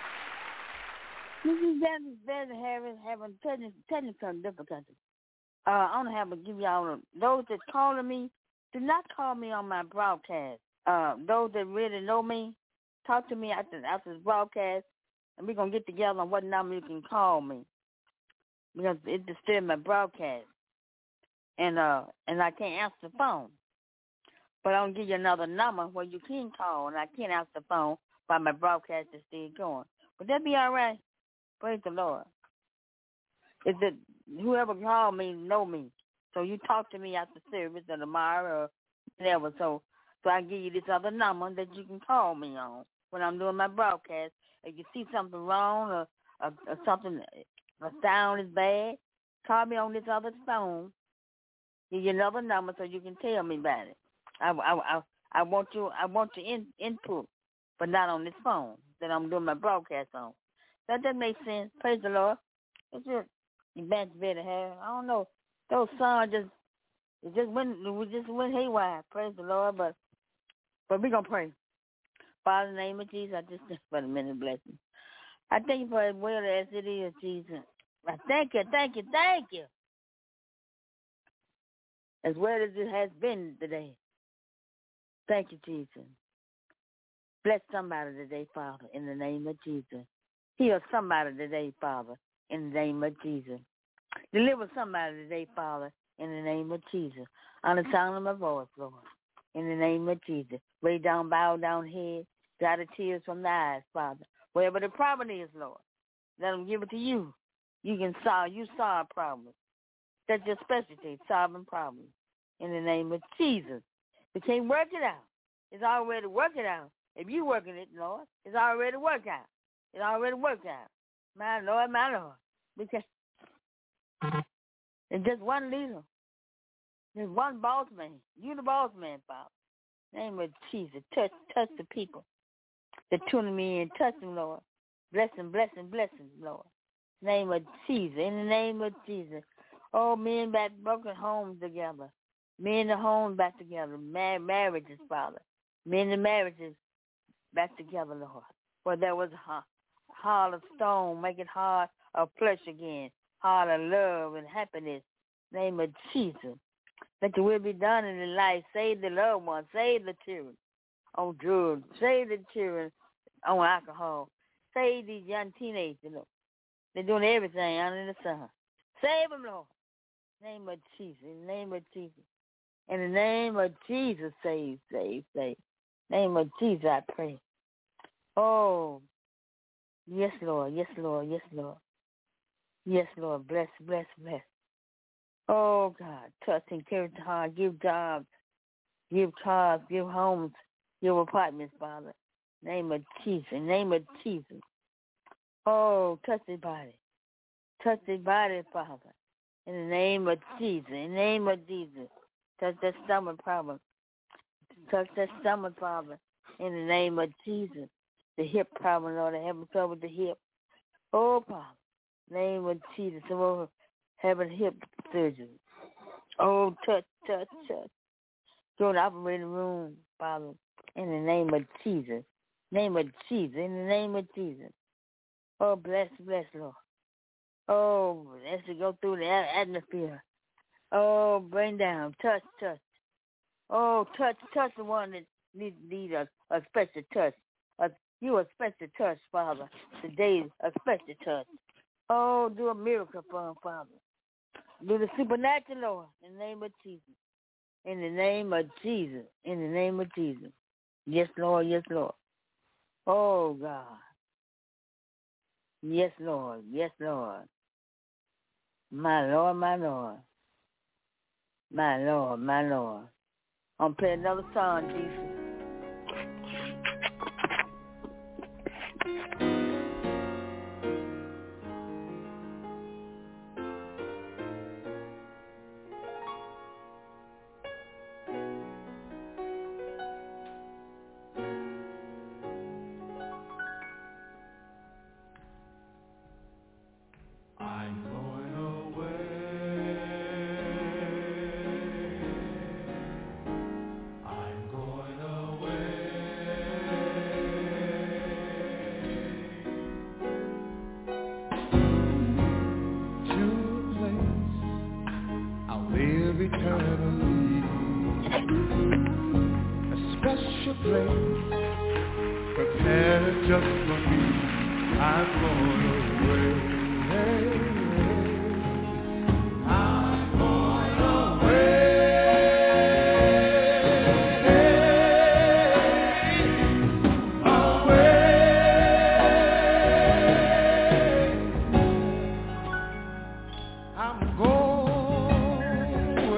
This is Dennis Ben Harris having technical, technical difficulties. Uh, I don't have to give y'all, those that calling me, do not call me on my broadcast. Uh, those that really know me, talk to me after, after the broadcast, and we're going to get together on what number you can call me. Because it disturbs my broadcast. And uh, and I can't answer the phone. But I'll give you another number where you can call, and I can't answer the phone while my broadcast is still going. Would that be all right? Praise the Lord. Is it whoever called me know me? So you talk to me after service or tomorrow or whatever. So, so I give you this other number that you can call me on when I'm doing my broadcast. If you see something wrong or, or, or something, a sound is bad, call me on this other phone. Give you another number so you can tell me about it. I, I, I, I want you, I want your in, input, but not on this phone that I'm doing my broadcast on. That doesn't make sense. Praise the Lord. It's just you bad to better have. I don't know. Those songs just it just went we just went haywire. Praise the Lord, but but we gonna pray. Father, in the name of Jesus, I just thank you for the many blessings. I thank you for as well as it is, Jesus. I thank you, thank you, thank you. As well as it has been today. Thank you, Jesus. Bless somebody today, Father, in the name of Jesus. Heal somebody today, Father, in the name of Jesus. Deliver somebody today, Father, in the name of Jesus. On the sound of my voice, Lord, in the name of Jesus. Lay down, bow down head, dry the tears from the eyes, Father. Wherever the problem is, Lord, let them give it to you. You can solve, you solve problems. That's your specialty, solving problems. In the name of Jesus. We can't work it out. It's already working out. If you working it, Lord, it's already worked out. It already worked out. My Lord, my Lord. We can't. There's just one leader. There's one boss man. You the boss man, Father. In the name of Jesus. Touch, touch the people. They're tuning me in. Touch them, Lord. Blessing, blessing, blessing, Lord. In the name of Jesus. In the name of Jesus. Oh, men back broken homes together. Men the homes back together. Mar- marriages, Father. Men the marriages back together, Lord. Where there was a heart of stone, make it hard of flesh again. Heart of love and happiness. In the name of Jesus. Let your will be done in the life. Save the loved ones. Save the children on drugs. Save the children on alcohol. Save these young teenagers, Lord. They're doing everything under the sun. Save them, Lord. In the name of Jesus. In the name of Jesus. In the name of Jesus, save, save, save. In the name of Jesus, I pray. Oh, yes, Lord. Yes, Lord. Yes, Lord. Yes, Lord. Bless, bless, bless. Oh, God. Touch and encourage the heart. Give jobs. Give cars. Give homes. Give apartments, Father. In the name of Jesus. In the name of Jesus. Oh, touch their body. Touch their body, Father. In the name of Jesus. In the name of Jesus. Touch that stomach problem. Touch that stomach, Father. In the name of Jesus. The hip problem, Lord. I have trouble with the hip. Oh, Father. In the name of Jesus. Someone having hip surgery. Oh, touch, touch, touch. Go to the operating room, Father. In the name of Jesus. Name of Jesus. In the name of Jesus. Oh, bless, bless, Lord. Oh, as we go through the atmosphere. Oh, bring down. Touch, touch. Oh, touch, touch the one that needs need a, a special touch. A, you a special touch, Father. Today, a special touch. Oh, do a miracle for him, Father. Do the supernatural, Lord, in the name of Jesus. In the name of Jesus. In the name of Jesus. Yes, Lord. Yes, Lord. Oh, God. Yes, Lord. Yes, Lord. My Lord, my Lord. My Lord, my Lord. I'm playing another song, Jesus. I'm going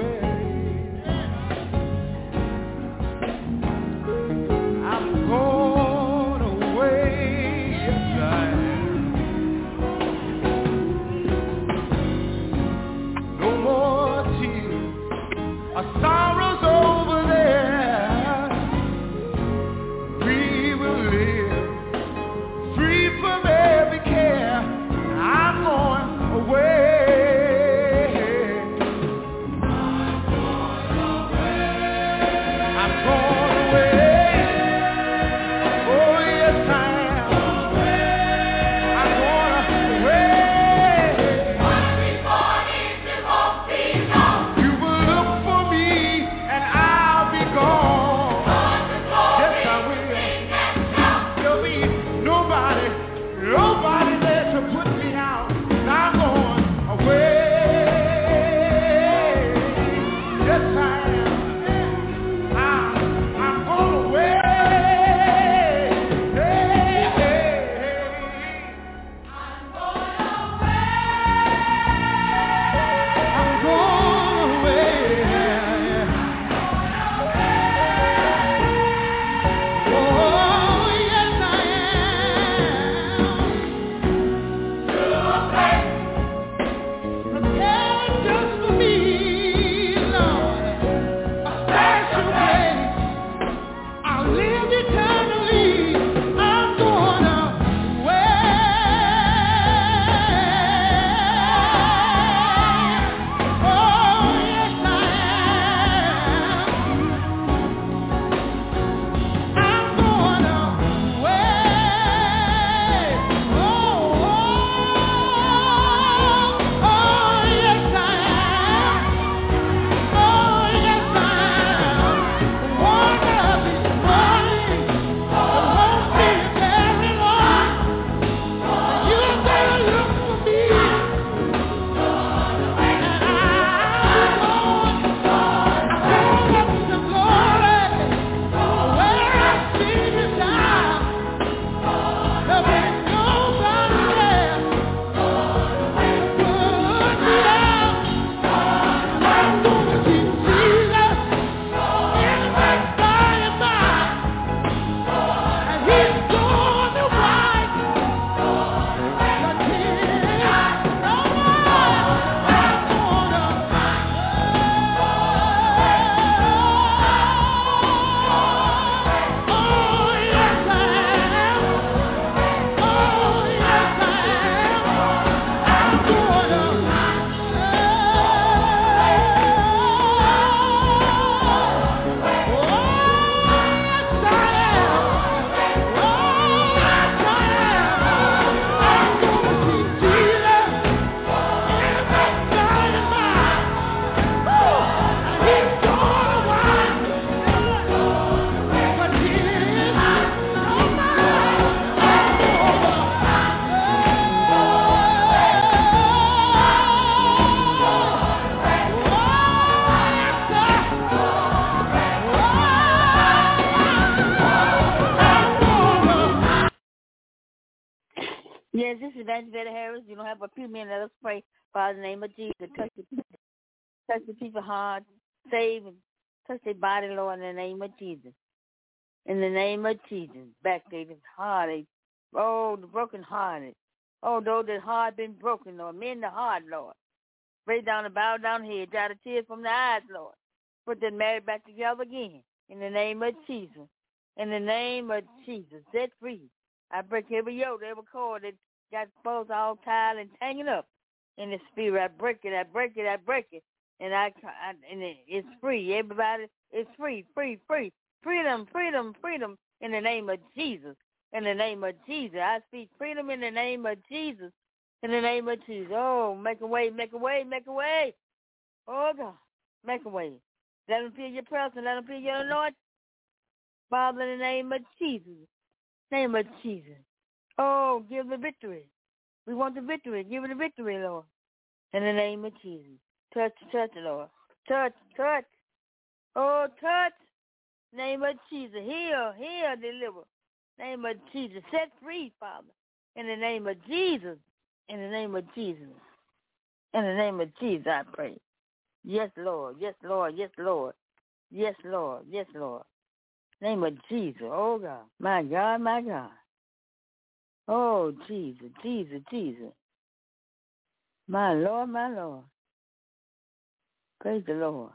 Evangelist Betty Harris. You don't have a few minutes. Let us pray. Father, in the name of Jesus, touch the people, touch the people heart, save and touch their body, Lord, in the name of Jesus. In the name of Jesus, backdated, heartache, oh, the broken hearted. Oh, those that heart been broken, Lord, mend the heart, Lord. Break down and bow down head, dry the tears from the eyes, Lord. Put them married back together again. In the name of Jesus. In the name of Jesus, set free. I break every yoke, every cord that got both all tied and hanging up in the spirit. I break it, I break it, I break it. And I, I and it, it's free. Everybody, it's free, free, free. Freedom, freedom, freedom in the name of Jesus. In the name of Jesus. I speak freedom in the name of Jesus. In the name of Jesus. Oh, make a way, make a way, make a way. Oh, God, make a way. Let them feel your presence. Let them feel your anointing. Father, in the name of Jesus. Name of Jesus. Oh, give the victory. We want the victory. Give it the victory, Lord. In the name of Jesus. Touch, touch, Lord. Touch, touch. Oh, touch. Name of Jesus. Heal, heal, deliver. Name of Jesus. Set free, Father. In the name of Jesus. In the name of Jesus. In the name of Jesus, I pray. Yes, Lord. Yes, Lord. Yes, Lord. Yes, Lord. Yes, Lord. Name of Jesus. Oh, God. My God, my God. Oh, Jesus, Jesus, Jesus. My Lord, my Lord. Praise the Lord.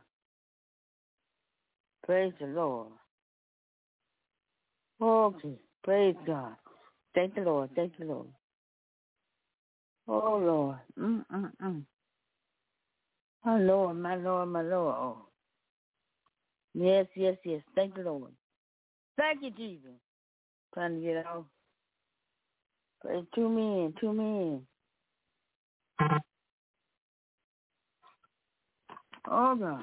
Praise the Lord. Okay. Praise God. Thank the Lord. Thank the Lord. Oh, Lord. Mm-mm-mm. My Lord, my Lord, my Lord. Oh. Yes, yes, yes. Thank the Lord. Thank you, Jesus. Trying to get out. Praise two men, two men. Oh, God.